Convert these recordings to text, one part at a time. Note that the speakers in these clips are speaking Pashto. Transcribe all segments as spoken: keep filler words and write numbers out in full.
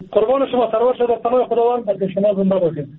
قربان شما سرور شد در پناه خداوند بلکه شما زنده باشید.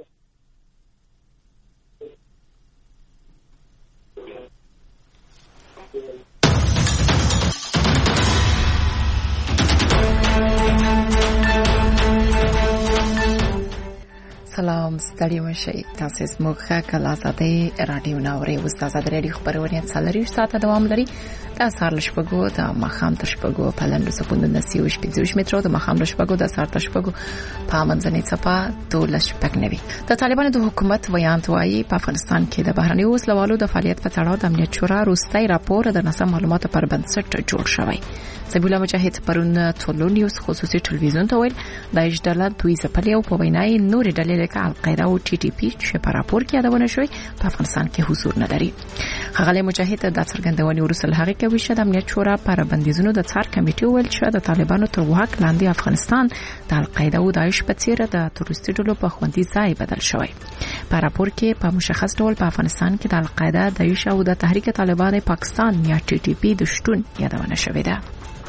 سلام ستړي مشي تاسو زموږه کلا زده رادیو ناوري استاد درې خبرونه څلوري ساعته دوام لري د سهار لشپګو د مخام تشپګو په لاندې سپوند نسیو شپږ مترو د مخام لشپګو د سهار تشپګو په منځنۍ صفه دولس شپږ نوي د طالبانو د حکومت ویان توایي په افغانستان کې د بهرني وسلوالو د فعالیت په تړاو د امنیت شورا روستي راپور د ناسم معلوماتو پر بنسټ جوړ شوی. سبیلا مجاهد پرون ټولونیوس خصوصي ټلویزیون ته ویل د اجداله دوی ځپلې او په وینای نور ډلې لکه القاعده او ټي ټي پی چې په راپور کې یادونه شوی په افغانستان کې حضور نه لري. خغلی مجاهد د څرګندونې وروسته هغه کوي چې د امنیت شورا پر بندیزونو د څار کمیټې ویل چې د طالبانو تر واک لاندې افغانستان د القاعده او داعش په څیر د تروریستي ډلو په خوندي ځای بدل شوی. په راپور کې په مشخص ډول په افغانستان کې د القاعده داعش او د تحریک طالبان پاکستان یا ټي ټي پی د شتون یادونه شوې ده.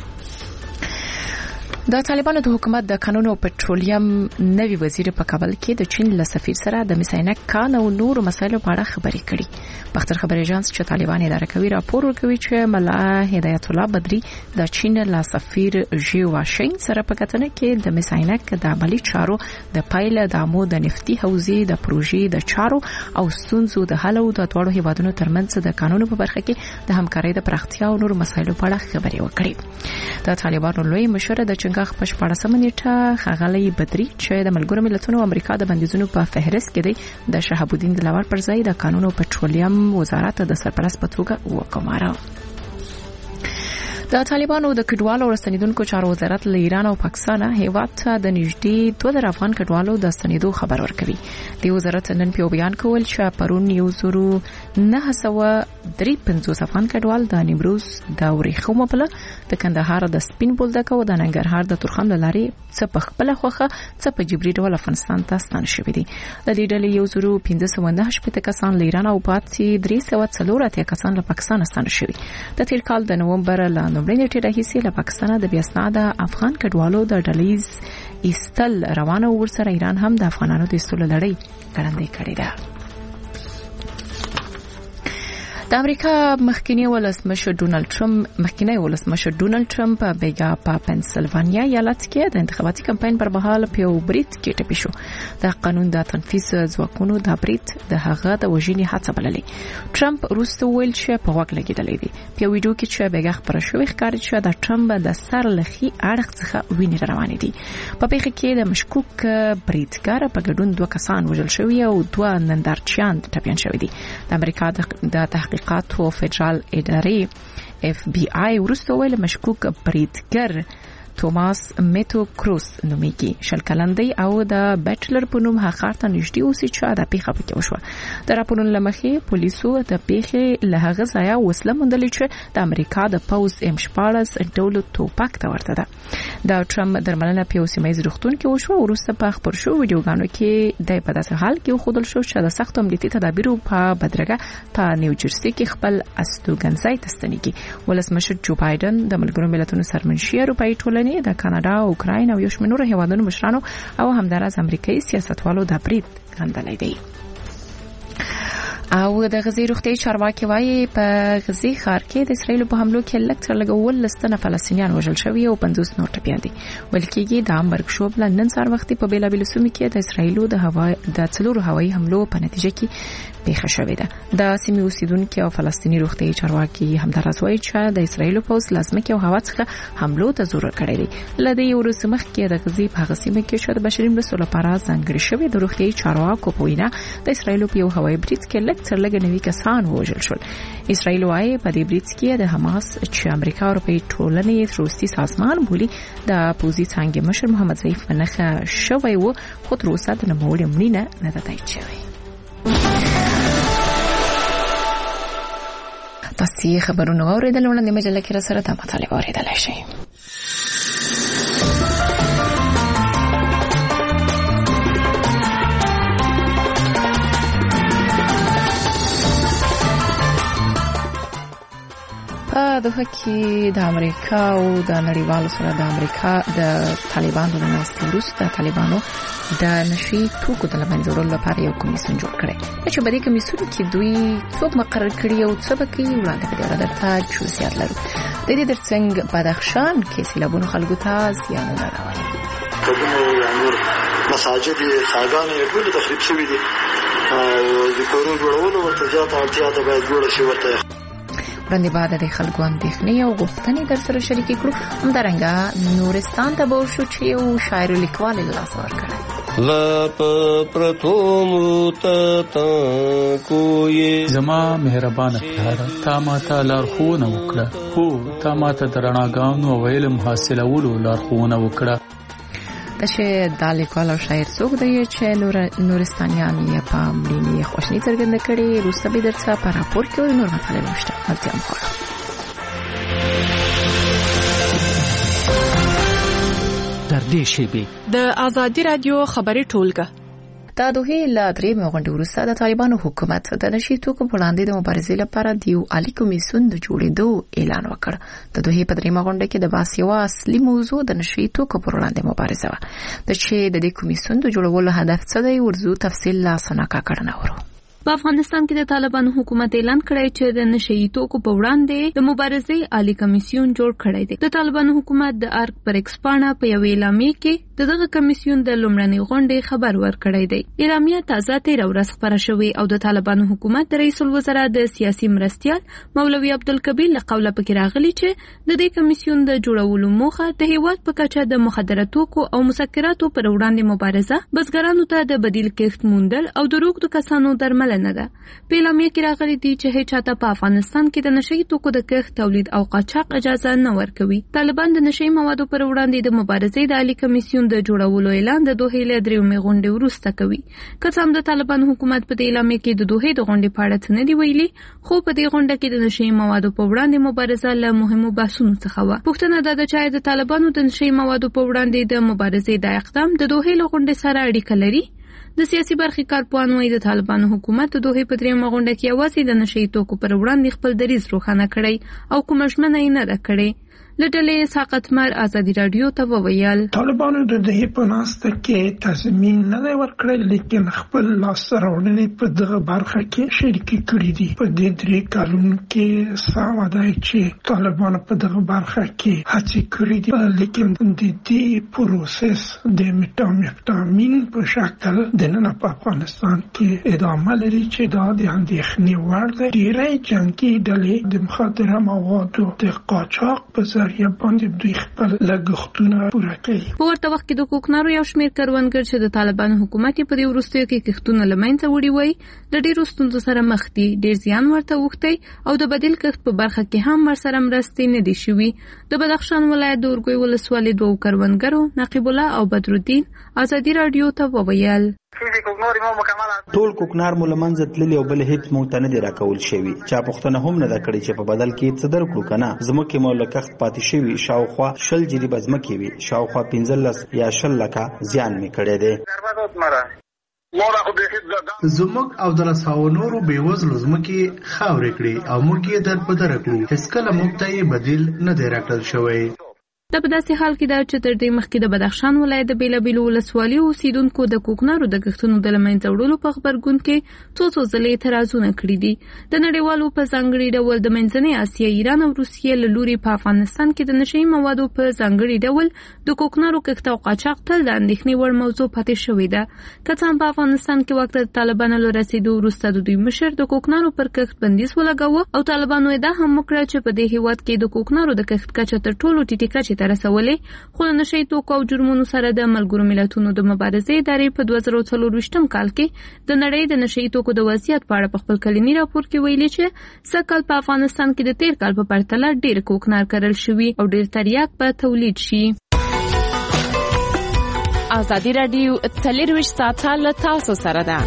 د طالبانو د حکومت د قانون او پټرولیم نوی وزیر په کابل کې د چین له سفیر سره د مساینک کان او نور مسایلو په اړه خبرې کړې. بختر خبري اژانس چې طالبان اداره کوي راپور ورکوي چې ملا هدایت الله بدری د چین له سفیر ژی واشین سره په کتنه کې د مساینک د عملی چارو د پایله د امو د نفتي حوزې د پروژې د چارو او ستونزو د حل او د دوړو هیوادونو ترمنځ د قانون په برخه کې د همکارۍ د پراختیا او نور مسایلو په اړه خبرې وکړې. د طالبانو لوی مشر د چنګاخ په شپږمه نیټه خغلی بدری چې د ملګرو ملتونو امریکا د بندیزونو په فهرست کې دی د شهاب الدین دلاور پر ځای د قانون او پټرولیم وزارت د سرپرست په توګه وکماره. د طالبانو د کډوالو او ستنیدونکو چارو وزارت له ایران او پاکستان هیواد ته د نږدې دوه زره افغان کډوالو د ستنیدو خبر ورکوي. د وزارت نن په بیان کول چې پرون یو زرو نه سوه درې پنځوس افغان کډوال د نیمروز د ورېخمو په د کندهار د سپین بولدک او د ننګرهار د تورخم لاري څه په خپل خوخه څه په جبري ډول افغانستان ته ستان شوي دي. د دې ډلې یو زرو پنځه سوه نه شپږ کسان له ایران او پاتې درې سوه څلور اتیا کسان له پاکستان ستان شوي. د تیر کال د نومبر له لومړۍ نیټې راهیسې له پاکستان د بیا اسناده افغان کډوالو د ډلېز ایستل روانه ورسره ایران هم د افغانانو د ایستلو لړۍ ګړندۍ کړې ده. د امریکا مخکنی ولسمشر ډونالد ټرمپ مخکنی ولسمشر ډونالد ټرمپ بیګا په پنسلوانیا ایالت کې د انتخاباتي کمپاین پر مهال په بریټ کې ټپي شو. د قانون د تنفيذ ځواکونو د بریټ د هغه د وژنې هڅه بللې. ټرمپ روسته ویل چې په واک لګیدلې دي. په ویډیو کې چې بیګا خبره شوې ښکاري چې د ټرمپ د سر لخي اړخ څخه وینې روانې دي. په پیښه کې د مشکوک بریټګر په ګډون دوه کسان وژل شوي او دوه نندارچیان ټپيان شوي دي. د امریکا د تحقیق قاتو فدرال اداري اف بي آی ورسته ویل مشکوک بریټګر توماس میتو کروس نومیږي. شل کلندې او د بیچلر په نوم هغه ته نږدې اوسې چې د پیښه پکې وشوه. د راپورونو لمخې پولیسو د پیښې له هغه ځای وسله موندلې چې د امریکا د پوز ام شپاړس ډول توپک ته ورته ده. د ټرمپ درملنه په اوسمایز روغتون کې وشو او وروسته په خبر شو ویډیوګانو کې د په داسې حال کې خودل شو چې د سخت امنیتي تدابیرو په بدرګه په نیوجرسي کې خپل استوګنځای تستنیږي. ولسمشر جو بایدن د ملګرو ملتونو سرمنشي اروپאי ټولنې د کاناډا او اوکراین او یو شمېر نور هیوادونو مشرانو او همدارس امریکایي سیاستوالو د بریټ غندلې دي. او د غزې روغتي چارواکي وايي په غزې ښار کې د اسرایل په حملو کې لکټر لګول لستنه فلسطینیان وژل شوی او پنځوس نور ټپيان دي. ولکېږي د امبرګ شوب لندن سار وختي په بیلابل سیمو کې د اسرایل د هوا د څلورو هوایي حملو په نتیجه کې پیښه شوې ده. د سیمې اوسیدونکو او فلسطینی روغتي چارواکي همدارس وايي چې د اسرایل پوز لازمه او هوا څخه حملو ته زور کړی دی. لدې ورس مخ کې د غزې په هغه سیمه کې شته بشري مرستو لپاره ځانګړي شوی د روغتي چارواکو په وینا د اسرایل په یو هوایي بریټ کې تر لږ نوي کسان وژل شول. اسرائیل وايي په دې بریټ کې د حماس چې امریکا او اروپאי ټولنې تروریستي سازمان بولي د پوزي څنګه مشر محمد ضعیف منخه شوی و خو تر اوسه د نوموړي مړینه نه ده تایید شوې. تاسو خبرونه اوریدل وړاندې مجله کې را سره د مطالعه اوریدل شي. په دوحه کې د امریکا او د نړیوالو سره د امریکا د طالبانو د ناستې وروسته طالبانو د نشي توکو د لمنځه وړلو لپاره یو کمیسیون جوړ کړی چې په دې کمیسیون کې دوی څوک مقرر کړي او څه به کوي وړاندې په دې اړه درته جزئیات لرو. د دې ترڅنګ بدخشان کې سیلابونو خلکو ته زیانونه راوړي. مساجد خاګان یې ټول تخریب شوي دي او د کورونو جوړولو ورته زیاته اړتیا ده باید جوړه شي. ورته وړاندې بعد د خلکو اندېښنې او غوښتنې در سره شریکې کړو. همدارنګه نورستان ته به ورشو چې یو شاعر لیکوال یې له لاسه ورکړی. لا پرتوم تا کوی زما مهربانه پلاره تا ماته لارښوونه وکړه. هو تا ماته د رڼاګانو او علم حاصلولو لارښوونه وکړه. د چې د لیکوال او شاعر څوک دی چې نورستانیان یې په مړینې خوشنۍ څرګنده کړې. وروسته به درته په راپور کې نور مطالب شته. اړتیا مو خوړه. در دې شیبې د ازادي رادیو خبري ټولګه د دوحې له درېیمې غونډې وروسته د طالبانو حکومت د نشي توکو په وړاندې د مبارزې لپاره د یو عالي کمیسیون د جوړېدو اعلان وکړ. د دوحې په درېیمه غونډه کې د باسیوا اصلي موضوع د نشي توکو پر وړاندې مبارزه وه. د چې د دې کمیسیون د جوړولو هدف څه دی ورزو تفصیل لا سناکا کړنه ورو. په افغانستان کې د طالبانو حکومت اعلان کړی چې د نشئی توکو په وړاندې د مبارزې عالی کمیسیون جوړ کړی دی. د طالبانو حکومت د ارګ پر ایکسپانا په یو اعلامیه کې دغه کمیسیون د لومړنۍ غونډې خبر ورکړی دی. اعلامیه تازه تیر ورځ خبره شوې او د طالبانو حکومت د رئیس الوزرا د سیاسي مرستیال مولوي عبدالکبیر له قوله پکې راغلی چې د دې کمیسیون د جوړولو موخه د هیواد په کچه د مخدره توکو او مسکراتو پر وړاندې مبارزه، بزګرانو ته د بدیل کښت موندل او د روغتو کسانو درمل نه ده. په اعلامیه کې راغلي دي چې هیڅ چاته په افغانستان کې د نشئی توکو د کښت، تولید او قاچاق اجازه نه ورکوي. طالبان د نشئی موادو پر وړاندې د مبارزې د عالی کمیسیون د جوړولو اعلان د دوحې له درېیمې غونډې وروسته کوي. که څه هم د طالبان حکومت په دې اعلامیه کې د دوحې د غونډې په اړه څه نه دي ویلي، خو په دې غونډه کې د نشئی موادو په وړاندې مبارزه له مهمو بحثونو څخه وه. پوښتنه دا ده چې د طالبانو د نشئی موادو په وړاندې د مبارزې د اقدام د دوحې له غونډې سره اړیکه لري. د سیاسي برخې کارپوهان وايي د طالبانو حکومت د دوحې په درېیمه غونډه کې یوازې د نشئی توکو پر وړاندې خپل دریځ روښانه کړی او کومه ژمنه یې نه ده کړې. له ډلې ساقط مر ازادي رادیو ته وویل طالبانو د دوحې په ناسته کې تضمین نه دی ورکړی، لیکن خپل لاسته راوړنې په دغه برخه کې شریکې کړي دي. په دې درې کلونو کې سمه ده چې طالبانو په دغه برخه کې هڅې کړي دي، لیکن د دې پروسس د میتامفیتامین په شکل د نن په افغانستان کې ادامه لري چې دا د اندېښنې وړ دی. ډېری جنګي ډلې د مخدره موادو د قاچاق په ذریعه باندې دوی خپل لګښتونه پوره کوي. په ورته وخت کې د کوکنارو یو شمېر کروندګر چې د طالبانو حکومت په دې وروستیو کې کښتونه له منځه وړي وای د ډېرو ستونزو سره مخ دي. ډېر زیان ورته اوښتی او د بدیل کښت په برخه کې هم ورسره مرستې نه دي شوي. د بدخشان ولایت د اورګوی ولسوالۍ دوو کروندګرو نقیب الله او بدرالدین ازادي رادیو ته وویل ټول کوکنار مو لمنځه تللی او بل هیڅ مو ته نه دی راکول شوی. چا پوښتنه هم نه ده کړې چې په بدل کې څه درکړو کنه. زموږ مو لکخت پاتې شوی شاوخوا شل جری بزمکې وي، شاوخوا پنځلس یا شل لکه زیان می کړی دی. زموږ او د لساو نورو بیوزلو زمکې خاورې کړي او موږ یې در په در کړو. هیڅ کله موږ ته یې بدیل نه دی راکړل شوی. دا په داسې حال کې ده چې تر دې مخکې د بدخشان ولایت د بیلابیلو ولسوالیو اوسیدونکو د کوکنارو د کښتونو د له منځه وړلو په غبرګون کې څو څو ځلې اعتراضونه کړي دي. د نړیوالو په ځانګړي ډول د منځنۍ اسیا، ایران او روسیې له لوري په افغانستان کې د نشئی موادو په ځانګړي ډول د کوکنارو کښت او قاچاق تل د اندېښنې وړ موضوع پاتې شوې ده. که څه هم په افغانستان کې واک د طالبانو له رسېدو وروسته د دوی مشر د کوکنارو پر کښت بندیز ولګاوه او طالبانو ادعا هم وکړه چې په دې هېواد کې د کوکنارو د کښت کچه تر ټولو ټیټې کچې ته رسولې، خو له نشئی توکو او جرمونو سره د ملګرو ملتونو د مبارزې ادارې په دوه زره څلورویشتم کال کې د نړۍ د نشئی توکو د وضعیت په اړه په خپل کلني راپور کې ویلي چې سږ په افغانستان کې د تیر کال په پرتله ډېر کوکنار کرل شوي او ډېر تریاک به تولید شي. ازادي رادیو څلورویشت ساعته له تاسو سره ده.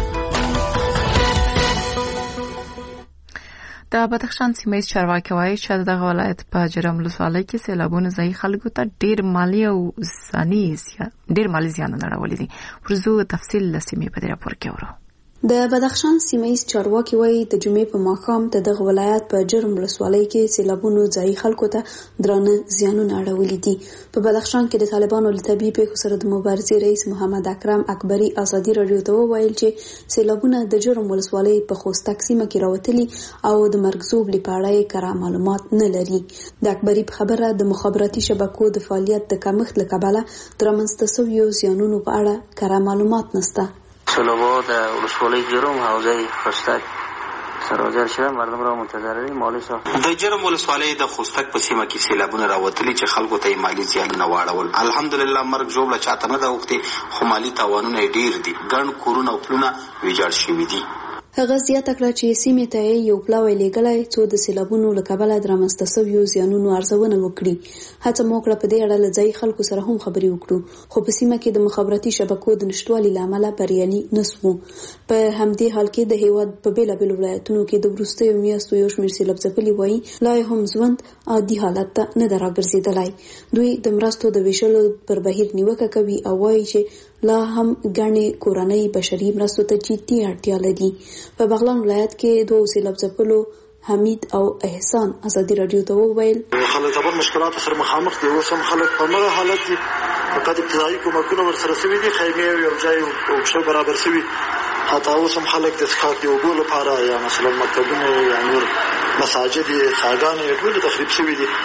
د بدخشان سیمه ییز چارواکي وایي چې دغه ولایت په جرم ولسوالۍ کې سیلابونه ځایي خلکو ته ډېر مالی او ځاني ډېر مالی زیانونه راوړي دي. ورزو تفصیل له سیمې په دې راپور کې اورو. د بدخشان سیمه‌یز چارواکي وایي د جمعې په ماښام د دغه ولایت په جرم ولسوالۍ کې سیلابونو ځایي خلکو ته درانه زیانونه اړولي دي. په بدخشان کې د طالبانو له طبیعي پیښو سره د مبارزې رئیس محمد اکرم اکبري ازادي راډیو ته وویل چې سیلابونه د جرم ولسوالۍ په خوستک سیمه کې راوتلي او د مرګزوب لپاره یې کره معلومات نه لري. د اکبري په خبره د مخابراتي شبکو د فعالیت د کمښت له کبله د رامنځته شویو زیانونو په اړه کره معلومات نشته. سیلاب‌ها در ولسوالی جرم حوزه خوستک سرازیر شده، مردم را متضرر مالی ساخت. د جرم ولسوالی د خوستک په سیمه کې سیلابونه راوتلي چې خلکو ته مالی زیانونه واړول. الحمدلله مرګ ژوبله چاته نه ده اوښتې، خو مالي تاوانونه ډیر دي. ګڼ کورونه او پلونه ویجاړ شوي دي. هغه زیاته کړه چې سیمې ته یو پلاوی لیږلی څو د سیلابونو له کبله د رامنځته شویو زیانونو ارزونه وکړي. هڅه مو وکړه په دې اړه له ځایي خلکو سره هم خبرې وکړو، خو په سیمه کې د مخابراتي شبکو د نشتوالي له امله بریالي نه سوو. په همدې حال کې د هیواد په بېلابېلو ولایتونو کې د وروستیو میاشتو یو شمېر سیلاب ځپلي وایي لا یې هم ژوند عادي حالت ته نه ده راګرځېدلی. دوی د مرستو د ویشلو پر بهیر نیوکه کوي او وایي چې لا هم ګڼې کورنۍ بشري مرستو ته جدي اړتیا لري. په بغلان ولایت کې دوه سیلاب ځپلو حمید او احسان ازادي راډیو ته وویل خلک د مشکلات سره مخامخ دي. اوس هم خلک په مغه حالت دي. فقط ابتدایي کومکونه ورسره شوي دي، خیمې یو ځای او ښه برابر شوي. حتی اوس هم خلک د څښاک د اوبو لپاره یا مثلا مکتبونه یا نور مساجد یې څاګانې ټولې تخریب شوي دي.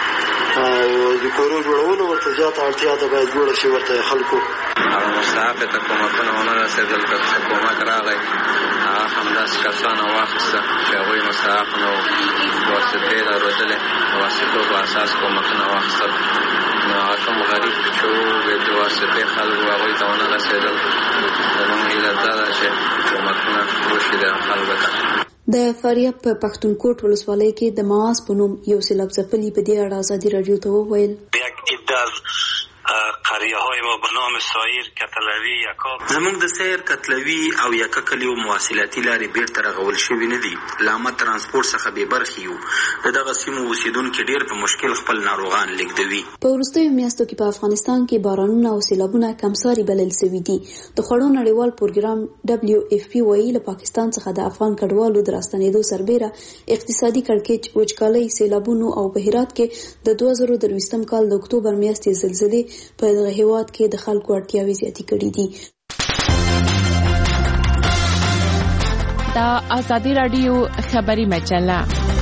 د کورو جوړولو ورته زیاته اړتیا ده، باید جوړه شي ورته خلکو. هغه مستحق ته کومکونه ونه رسېدل، که څه کومک راغی هغه همداسې کسانو واخیسته چې هغوی مستحق نه وو. واسطې درلودلې، د واسطو په اساس کومکونه واخیستل. نو هغه کوم غریب چې وو د واسطې خلکو هغوی ته ونه رسېدل. زموږ هیله دا ده چې کومکونه وشي د خلکو ته. د فاریاب په پښتونکوټ ولسوالۍ کې د معاص په نوم یو سیلاب ځپلي په دې اړه ازادي راډیو ته وویل یک عده قریه های ما به نام سایر، کتلوی، یکا. زمونږ د سیر، کتلوی او یکا کلیو مواصلاتي لارې بیرته رغول شوي نه دي. له عامه ترانسپورټ څخه بې برخې یو. د دغه سیمو اوسېدونکي ډېر په مشکل خپل ناروغان لیږدوي. په وروستیو میاشتو کې په افغانستان کې بارانونه او سیلابونه کمساري بلل شوي دي. د خوړو نړیوال پروګرام ډبلیو اف پی وایي له پاکستان څخه د افغان کډوالو د راستنېدو سربیره اقتصادي کړکېچ، وچکالۍ، سیلابونو او په هرات کې د دوه زره درویشتم کال د اکتوبر میاشتې زلزلې په دغه هیواد کې د خلکو اړتیاوې زیاتې کړې دي. دا ازادي راډیو خبري مجله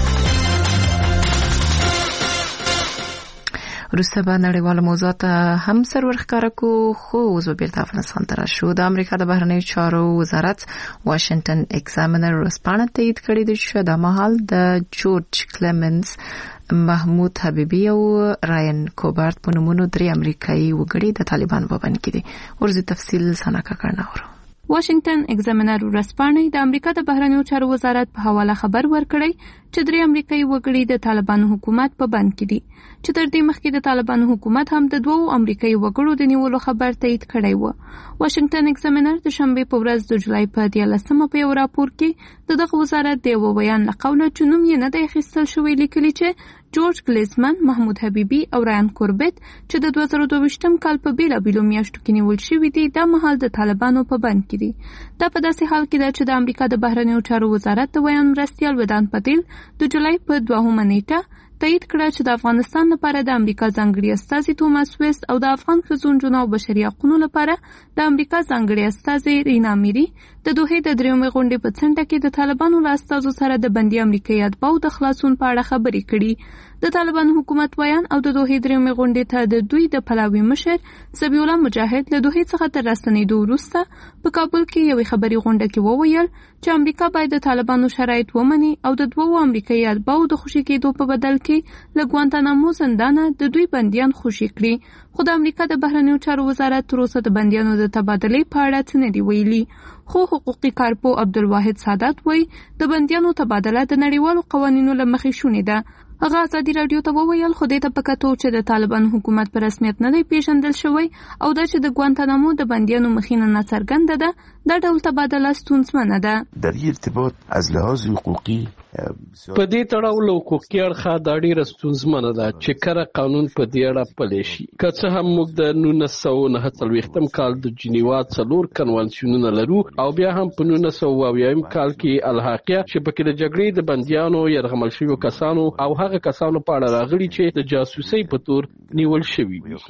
وروسته به نړیواله موضوعات هم سر ورښکاره کو، خو اوس به بیرته افغانستان ته راشو. د امریکا د بهرنیو چارو وزارت واشنگټن ایگزامینر ورځپاڼه تایید کړې ده چې د مهال د جورج کلیمنز، محمود حبیبی او راین کوبارت په نومونو درې امریکایي وګړي د طالبانو په بند کې دي. ورځي تفصیل سناکا کړنه ورو. واشنگټن ایگزامینر ورځپاڼه د امریکا د بهرنیو چارو وزارت په حواله خبر ورکړی چې درې امریکایي وګړي د طالبانو حکومت په بند کې دي، چې تر دې مخکې د طالبانو حکومت هم د دوو امریکایي وګړو د نیولو خبر تایید کړی و. واشنگټن ایگزامینر د شنبه په ورځ د جولای په دیارلسمه په یو راپور کې د دغه وزارت د یو بیان له قوله چې نوم یې نه دی اخیستل شوی لیکلي چې جورج کلیزمن، محمود حبیبی او رایان کوربت چې د دوه زره دوه کال په بیلابیلو میاشتو کې نیول شوي دي د مهال د طالبانو په بند کې دي. دا په داسې حال کې ده چې د امریکا د بهرنیو چارو وزارت د ویان مرستیال ودان پټیل د جولای په دوهمه نیټه تایید کړه چې د افغانستان لپاره د امریکا ځانګړي استازي توماس ویست او د افغان ښځو نجونو او بشري حقوقو لپاره د امریکا ځانګړي استازي رینا میری د دوحې د دریمې غونډې په څنډه کې د طالبانو له استازو سره د بندي امریکایي اتباعو د خلاصون په اړه خبرې کړي. د طالبانو حکومت ویان او د دوحې دریمې غونډې ته د دوی د پلاوي مشر ذبیح الله مجاهد له دوحې څخه تر راستنېدو وروسته په کابل کې یوې خبري غونډه کې وویل چې امریکا باید د طالبانو شرایط ومني او د دوو امریکایي اتباعو د خوشي کېدو په بدل کې له ګوانتانامو زندانه د دوی بندیان خوشي کړي. خو د امریکا د بهرنیو چارو وزارت تر اوسه د بندیانو د تبادلې په اړه څه نه دی ویلي. خو حقوقي کارپو عبدالواحد سادات وایي د بندیانو تبادله د نړیوالو قوانینو له مخې شونې ده. هغه ازادي راډیو ته وویل خو دې ته په کتو چې د طالبان حکومت په رسمیت نه دی پیژندل شوی او دا چې د ګوانتانامو د بندیانو مخینه ناڅرګنده ده، دا ډول تبادله ستونزمنه ده. در این ارتباط از لحاظ حقوقی په دې تړاو له حقوقي اړخه دا ډیره ستونزمنه ده چې کره قانون په دې اړه پلی شي. که څه هم موږ د نولس سوه نهه څلوېښتم کال د جنیوا څلور کنوانسیونونه لرو او بیا هم په نولس سوه اویایم کال کې الحاقیه چې پکې د جګړې د بندیانو یرغمل شویو کسانو او هغه کسانو په اړه راغلي چې د جاسوسۍ په تور نیول شوي وي.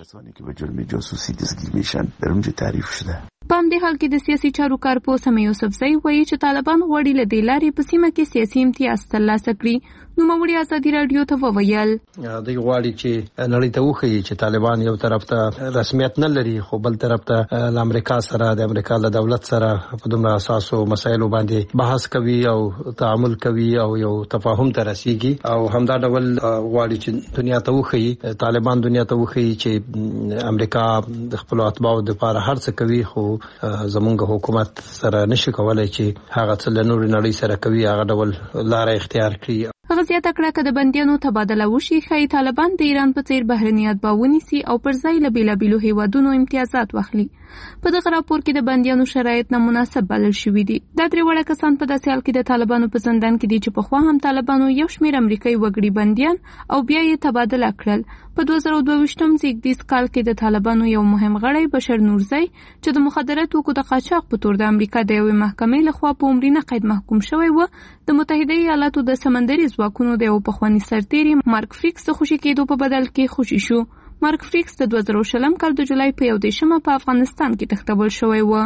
په همدې حال کې د سیاسي چارو کارپوه سمیع یوسفزۍ وایي چې طالبان غواړي له دې لارې په سیمه کې سیاسي امتیاز ترلاسه کړي. نوموړي ازادي راډیو ته وویل دوی غواړي چې نړۍ ته وښیي چې طالبان یو طرف ته رسمیت نه لري خو بل طرف ته له امریکا سره د امریکا له دولت سره په دومره اساسو مسایلو باندې بحث کوي او تعامل کوي او یو تفاهم ته رسیږي او همدا ډول غواړي چې دنیا ته وښیي طالبان دنیا ته وښیي چې امریکا د خپل اتباعو لپاره هر څه کوي خو زمونږ حکومت سره نشي کولای چې هغه څه له نورې نړۍ سره کوي هغه ډول لار اختیار کړي. هغه زیاته کړه چې د بندیانو تبادله وشي ښایي طالبان د ایران په څیر بهرنیات به ونیسي او پر ځای له بیلابیلو هیوادونو امتیازات واخلي. په دغه راپور کې د بندیانو شرایط نامناسب بلل شوي دي. دا درې واړه کسان په داسې حال کې د طالبانو په زندان کې دي چې پخوا هم طالبانو یو شمېر امریکایي وګړي بندیان او بیا یې تبادله کړل. په دوه زره دوه ویشتم زیږدیز کال کې د طالبانو یو مهم غړی بشر نورزی چې د مخدره توکو د قاچاق په تور د امریکا د یوې محکمې لخوا په عمرینه قید محکوم شوی و، د متحده ایالاتو د سمندري ځواکونو د یو پخواني سرتیري مارک فریکس د خوشي کېدو په بدل کې خوشي شو. مارک فریکس د دوه زره شلم کال د جولای په یو دېرشمه په افغانستان کې تښتول شوی و.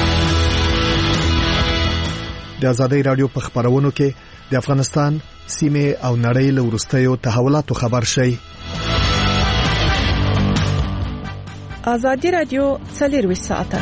د ازادي راډیو په خبرونو کې د افغانستان سیمه او نړۍ له وروستیو تحولاتو خبر شي. ازادي راډیو څلور ساعته.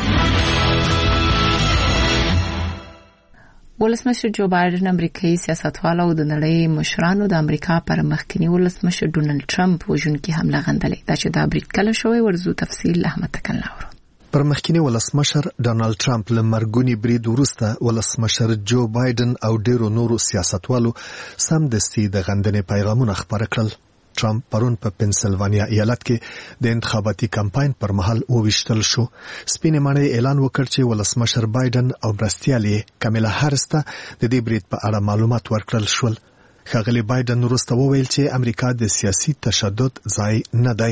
ولسمشر جو بایدن امریکایي سیاستوال او د نړۍ مشرانو د امریکا پر مخکنی ولسمشر ډونالد ټرمپ وژونکي حمله غندلې. دا چې د بریټ کله شوی ورزو تفصیل احمد تکل لاورو. پر مخکنی ولسمشر ډونالد ټرمپ لمرګونی برید وروسته ولسمشر جو بایدن او ډیرو نورو سیاستوالو سم دستي د غندنې پیغامونه خبر کړل. ټرمپ پرون په پنسلوانیا ایالت کې د انتخاباتي کمپاین پر مهال وویشتل شو. سپینې ماڼۍ اعلان وکړ چې ولسمشر بایدن او مرستیالې کاملا هارس ته د دې برید په اړه معلومات ورکړل شول. ښاغلی بایدن وروسته وویل چې امریکا د سیاسي تشدد ځای نه دی.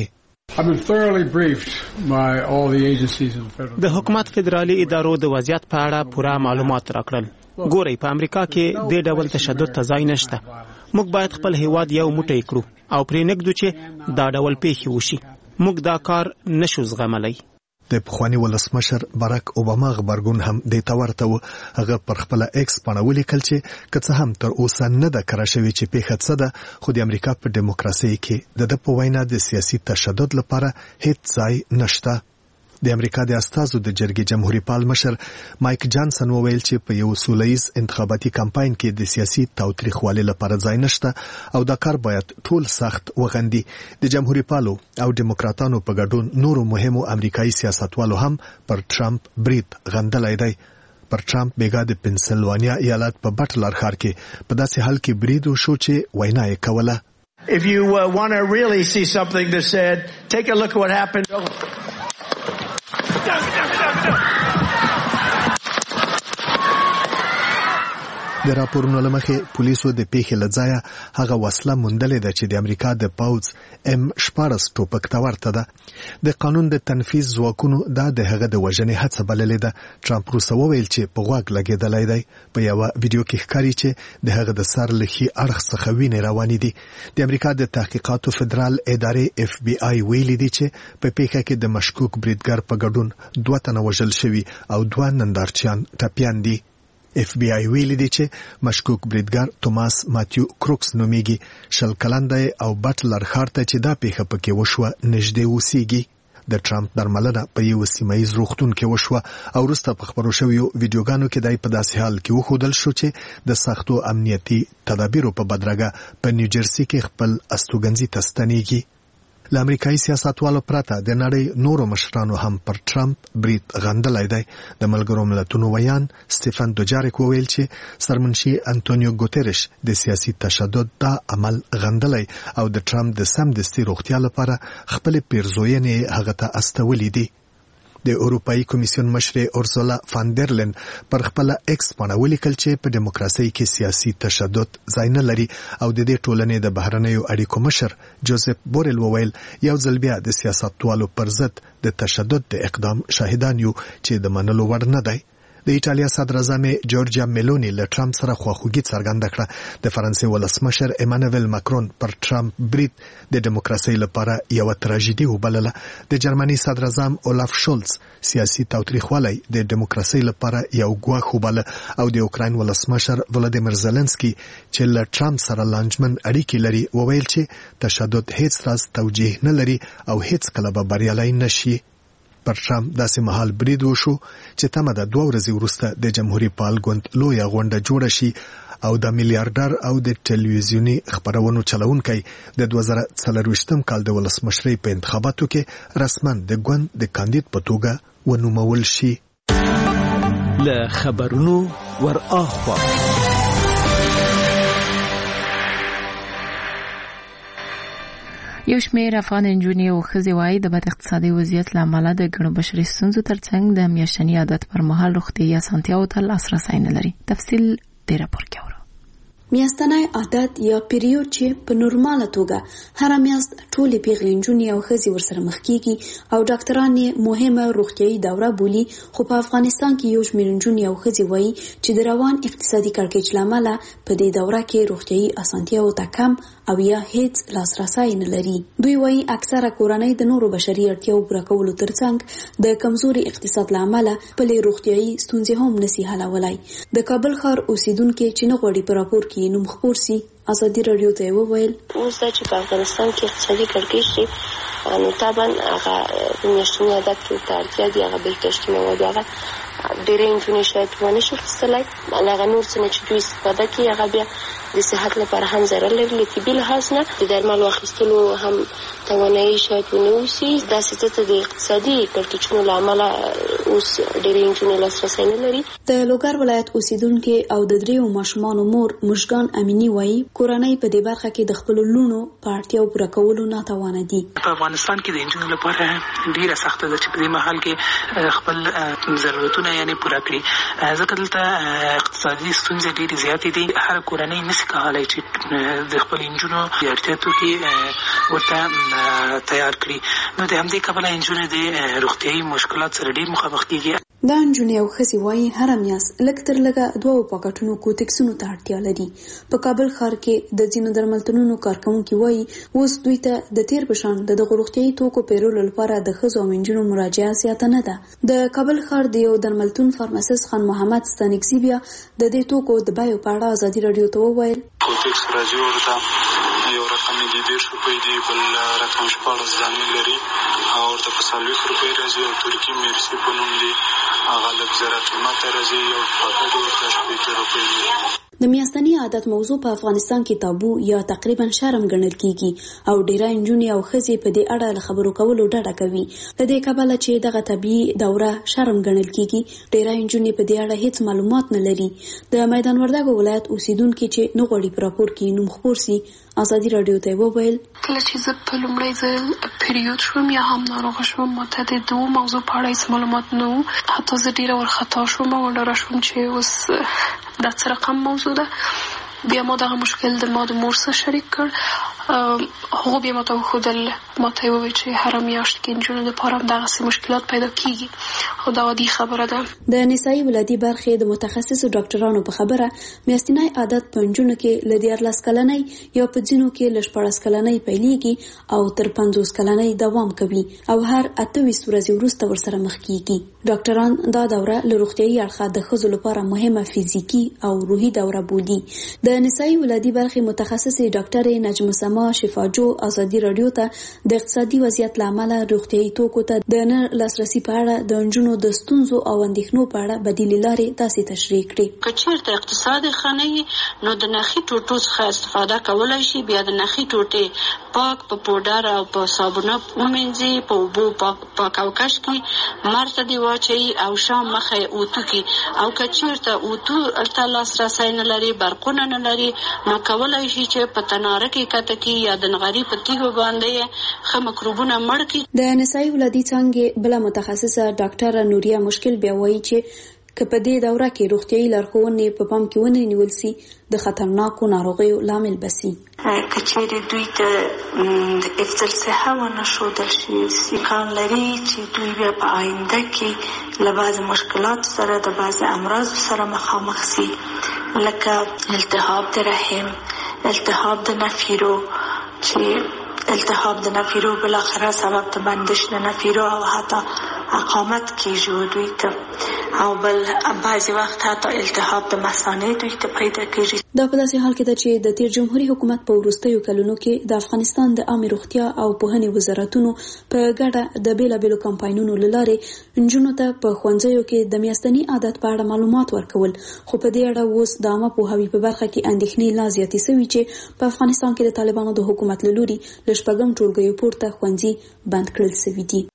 د حکومت فدرالي ادارو د وضعیت په اړه پوره معلومات راکړل. ګورئ په امریکا کې د ډول تشدد ته ځای نشته. موږ باید خپل هیواد یو موټی کړو او پرې نګدو چې دا ډول پیښې وشي. موږ دا کار نشو زغملای. د پخوانی ولسمشر باراک اوباما خبرګون هم د تورته و. هغه پر خپل ایکس باندې ولیکل چې کڅ هم تر اوسه نه د کرا شوی چې پیښه څه ده خو د امریکا په دیموکراسي کې د په وینا د سیاسي تشدد لپاره هیڅ ځای نشته. د امریکا د استازو د جرګې جمهوریت پال مشر مایک جانسن وویل چې په یو سولهییز انتخاباتي کمپاین کې د سیاسي تاوتریخوالي لپاره ځای نشته او دا کار باید ټول سخت وغندي. د جمهوریت پالو او دیموکراتانو په ګډون نورو مهمو امریکایي سیاستوالو هم پر ټرمپ برید غندلای دی. پر ټرمپ بیګا د پنسلوانیا ایالت په بټلر ښار کې په داسې حال کې برید وشو چې وینا یې کوله. If you uh, want to really see something that said, take a look at what happened. د راپورونو لمخې پولیسو د پیښې لځای هغه وسله موندلې ده چې د امریکا د پاوز ام شپاړس ټوپک ته ورته ده. د قانون د تنفیذ ځواکونو دا د هغه د وژنې هڅه بللې ده. ټرمپ وروسته وویل چې په غوږ لګېدلی دی. په یوه ویډیو کې ښکاري چې د هغه د سر له ښي اړخ څخه وینې روانې دي. د امریکا د تحقیقاتو فدرال ادارې اف بی آی ویلي دي چې په پیښه کې د مشکوک بریدګر په ګډون دوه تنه وژل شوي او دوه نندارچیان ټپیان دي. اف بی آی ویلي دي چې مشکوک بریدګر توماس ماتیو کروکس نومیږي. شل کلن دی او بټلر ښار ته چې دا پیښه پکې وشوه نږدې اوسیږي. د ټرمپ درملنه په یو سیمایي روغتون کې وشوه او وروسته په خبرو شویو ویډیوګانو کې دای په داسې حال کې وښودل شو چې د سختو امنیتي تدابیرو په بدرګه په نیوجرسي کې خپل استوګنځي ته ستنېږي. له امریکایي سیاستوالو پرته د نړۍ نورو مشرانو هم پر ټرمپ برید غندلی دی. د ملګرو ملتونو ویان سټیفن دوجاریک وویل چې سرمنشي انټونیو ګوتریش د سیاسي تشدد دا عمل غندلی او د ټرمپ د سمدستي روغتیا لپاره خپل پیرزوینې هغه ته استولې دي. د اروپאי کمیسیون مشر اورسولا فاندرلن پر خپل ایکس باندې ولیکل چې په دیموکراسي کې سیاسي تشدد ځای نه لري او د دې ټولنې د بهرنیو اړیکو مشر جوزف بورل وویل یو ځل بیا د سیاستوالو پر ضد د تشدد د اقدام شاهدان یو چې د منلو وړ نه دی. د ایټالیا صدر اعظم جورجیا میلونی له ټرمپ سره خواخوږي څرګنده کړه. د فرانسې ولسمشر ایمانوئل ماکرون پر ټرمپ برید د دیموکراسي لپاره یو تراژیدي وبلله. د جرمني صدر اعظم اولاف شولز سیاسي تاوتریخوالی د دیموکراسي لپاره یو ګواښ وبله او د اوکراین ولسمشر ولادیمیر زيلنسکي چې له ټرمپ سره لانجمن اړیکې لري وویل چې تشدد هیڅ راز توجیه نه لري او هیڅ کله به بریالي نشي. پر ټرمپ داسې مهال برید وشو چې تمه ده دوه ورځې وروسته د جمهوریت پال ګوند لویه غونډه جوړه شي او د میلیارډر او د ټلویزیوني خبرونو چلونکي د دوه زره څلرویشتم کال د ولسمشرۍ په انتخاباتو کې رسما د ګوند د کاندید په توګه ونومول شي. له خبرونو ور اخوا یو شمېر افغان نجونې او ښځې وايي د بد اقتصادي وضعیت له امله د ګڼو بشري ستونزو ترڅنګ د میاشتني عادت پر مهال روغتیايي اسانتیاوو ته لاسرسی نه لري. تفصیل دې راپور کې اورو. میاشتنی عادت یا پیریود چې په نورماله توګه هر میاشت ټولې پیغلې نجونې او ښځې ورسره مخ کیږي او ډاکټران یې مهمه روغتیايي دوره بولي، خو په افغانستان کې یو شمېر نجونې او ښځې وایي چې د روان اقتصادي کړکېچ له امله په دې دوره کې روغتیايي اسانتیاوو ته کم او یا هیڅ لاسرسی نه لري. دوی وایي اکثره کورنۍ د نورو بشري اړتیاو پوره کولو ترڅنګ د کمزوري اقتصاد له امله خپلې روغتیايي ستونزې هم نشي حلولای. د کابل ښار اوسیدونکي چې نه غواړي په راپور کې نوم خپور سي ازادي رادیو ته وویل اوس چې په افغانستان کې اقتصادي کړکېچ نو طبعا هغه میاشتني عادت کې ته اړتیا دي، هغه بهداشتي مواد هغه ډېرې نجونې شاید ونه شي اخیستلی، هغه نور څه نه چې دوی استفاده کوي هغه بیا د صحت لپاره هم ضرر لري. له طبي لحاظ نه د درملو اخیستلو هم توانایي شاید ونه اوسي. داسې څه ته د اقتصادي کړکېچونو له امله اوس ډېرې نجونې لاسرسی نه لري. د لوګر ولایت اوسیدونکي او د دریو ماشومانو مور مشګان امینی وایي کورنۍ په دې برخه کې د خپلو لوڼو په اړتیاو پوره کولو ناتوانه دي. په افغانستان کې د نجونو لپاره ډېره سخته ده چې په دې مهال کې خپل ضرورتونه یعنې پوره کړي، ځکه دلته اقتصادي ستونزې ډېرې زیاتې دي. هر کورنۍ نشي کولی چې د خپلو نجونو د اړتیا توکي ورته تیار کړي، نو د همدې کبله نجونې د روغتیايي مشکلات سره ډېر مخامخ کېږي. دا نجونې او ښځې وایي هره میاشت لږ تر لږه دوه پاکټونو کوتکسونو ته اړتیا لري. په کابل ښار کې د ځینو درملتونونو کارکوونکي وایي اوس دوی ته د تیر په شان د دغو روغتیايي توکو پیرلو لپاره د ښځو او نجونو مراجعه زیاته نه ده. د کابل ښار د یو درملتون فارماسیست خان محمد ستانکزي بیا د دې توکو د بیو په اړه ازادي رادیو ته وویل کوتکس راځي ورته یو رقم دی ډېر روپۍ دی، بل رقم شپاړس دانې لري او ورته په څلوېښت روپۍ راځي او ترکي میرسي په نوم دی هغه لږ زره قیمته راځي، یو پاکټ ورته شپېته روپۍ دی. د میاشتني عادت موضوع په افغانستان کې تابو یا تقریبا شرم ګڼل کیږي او ډیری نجونې او ښځې په دې اړه له خبرو کولو ډډه کوي. د دې کبله چې دغه طبيعي دوره شرم ګڼل کیږي، ډیری نجونې په دې اړه هیڅ معلومات نه لري. د میدان وردګو ولایت اوسیدونکي چې نه غواړي په راپور کې نوم خپور سي ازادي رادیو ته وویل کله چې زه په لومړي ځل پیریود شوم یا هم ناروغه شوم ماته د دوه موضوع په اړه هیڅ معلومات نه وو، حتی زه ډیره ورخطا شوم او ډاره شوم چې اوس دا څه رقم موضوع ده. بیا ما دغه مشکل د ما د مور سره شریک کړ، هغه بیا ماته وښودل، ماته وویل چې هر میاشت کې نجونو دپاره همدغسې مشکلات پیدا کیږي او دا عادي خبره ده. د نسایي ولادي برخې د متخصصو ډاکټرانو په خبره میاشتنی عادت په نجونو کې له دیارلس کلنۍ یا په ځینو کې له شپاړس کلنۍ پیلېږي او تر پنځوس کلنۍ دوام کوي او هر اته ویشت ورځې وروسته ورسره مخ کیږي. ډاکټران دا دوره له روغتیايي اړخه د ښځو لپاره مهمه فزیکي او روحي دوره بولي. د نسایي ولادي برخې متخصصې ډاکټرې نجم سما شفاجو ازادي رادیو ته د اقتصادي وضعیت له امله روغتیايي توکو ته د نه لاسرسي په اړه د نجونو د ستونزو او اندېښنو په اړه بدیلې لارې داسې تشریح کړې. که چېرته اقتصاد ښه نه وي نو د نخي ټوټو څخه استفاده کولی شي، بیا د نخي ټوټې پاک په پوډر او په صابونه ومینځي، په اوبو پاک او کش کړي، مر ته دې واچي او شام مخه اوتو کی او کچیرته اوتو الته لاسرسي نه لري برقونه نه لري نو کولای شي چې په تناره کې کته کی یا د نغری په تیګو باندې خه مکروبونه مړ کی. د نسای ولادي څنګه بل متخصصه ډاکټر نوریا مشکل بیا وایي چې که په دې دوره کې روغتيایي لارښوونې په پام کې ونه نیول سي د خطرناکو ناروغیو لامل بسي. کچېرې دوی ته د افضل صحه ونه ښودل شي امکان لري چې دوی بیا په آینده کې له بعضې مشکلاتو سره د بعضې امراضو سره مخامخ سي لکه التهاب د رحم، التهاب د نفیرو چې التهاب د نفیرو بالاخره سبب د بندش د نفیرو او حتی اقامت کیږي دوی ته او بل بعضی وخت حتی التهاب د مثانې دوی ته پیدا کیږي. دا په داسې حال کې ده چې د تیر جمهوریت حکومت په وروستیو کلونو کې د افغانستان د عامه روغتیا او پوهنې وزارتونو په ګډه د بیلابېلو کمپاینونو له لارې نجونو ته په ښوونځیو کې د میاشتني عادت په اړه معلومات ورکول، خو په دې اړه اوس د عامه پوهاوي په برخه کې اندېښنې لا زیاتې شوي چې په افغانستان کې د طالبانو د حکومت له لوري له شپږم ټولګیو پورته ښوونځي بند کړل شوي دي.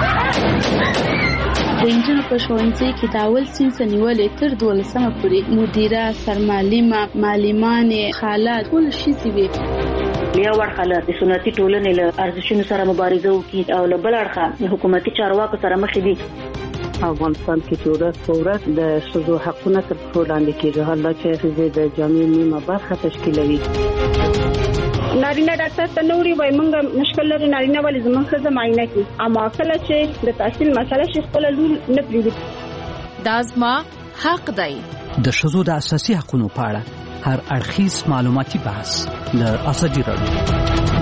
د انجونو په ښوونځي کې د اول صنف نیولې تر دولسمه پورې مدیره، سرمعلمه، معلمانې، خالات ټول شي وي. بیا ورخاله د سنتي ټولنې له ارزښتونو سره مبارزه وکړي او له بل اړخه د حکومتي چارواکو سره مخ دي. افغانستان کې چې ورځ په ورځ د ښځو حقونه تر پښو لاندې کېږي، حالا چې ښځې د جامعې نیمه برخه تشکیلوي. نارینه ډاکټر ته نوري وای مونږ مشکل لري نارینه ولې زموږ ښځه معاینه کوي اما کله چې د تحصیل مسله شي خپل لور نه پریږدي. دا زما حق دی. د ښځو د اساسي حقوقو په اړه هر اړخیز معلوماتي بحث له ازادي راډیو.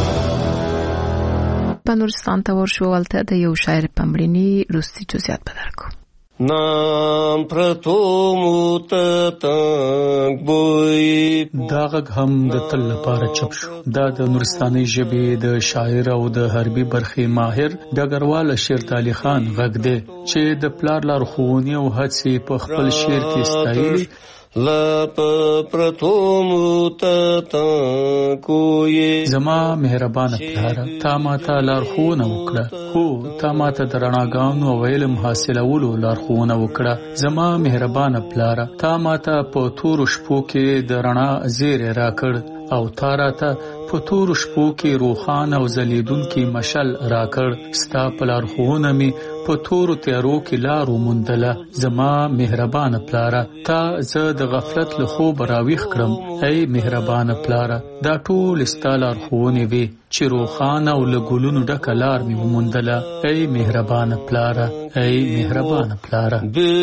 په نورستان ته ورشو ولته د یو شاعر پمړنی روسي جزئیات بدرکو. نام پرتو موت تنگ بوئی دا غږ هم د تل لپاره چپ شو. دا د نورستاني ژبې د شاعر او د حربي برخې ماهر ډګروال شیرت علي خان غږ دی چې د پلار لارښوونې او هڅې په خپل شعر کې ستایي. لا پرتو موت تنگوئی زما مهربانه پلاره، تا ماته لارښوونه وکړه، هو تا ماته د رڼاګانو او علم حاصلولو لارښوونه وکړه. زما مهربانه پلاره، تا ماته په تورو شپو کې د رڼا زیری راکړ او تا راته په تورو شپو کې روښانه او ځلیدونکي مشل راکړ. ستا په لارښوونه مې په تورو تیارو کې لار وموندله. زما مهربانه پلاره، تا زه د غفلت له خوبه راویښ کړم. ای مهربانه پلاره، دا ټول ستا لارښوونې وې چې روښانه او له ګلونو ډکه لار مې وموندله. ای مهربانه پلاره، ای مهربانه پلاره.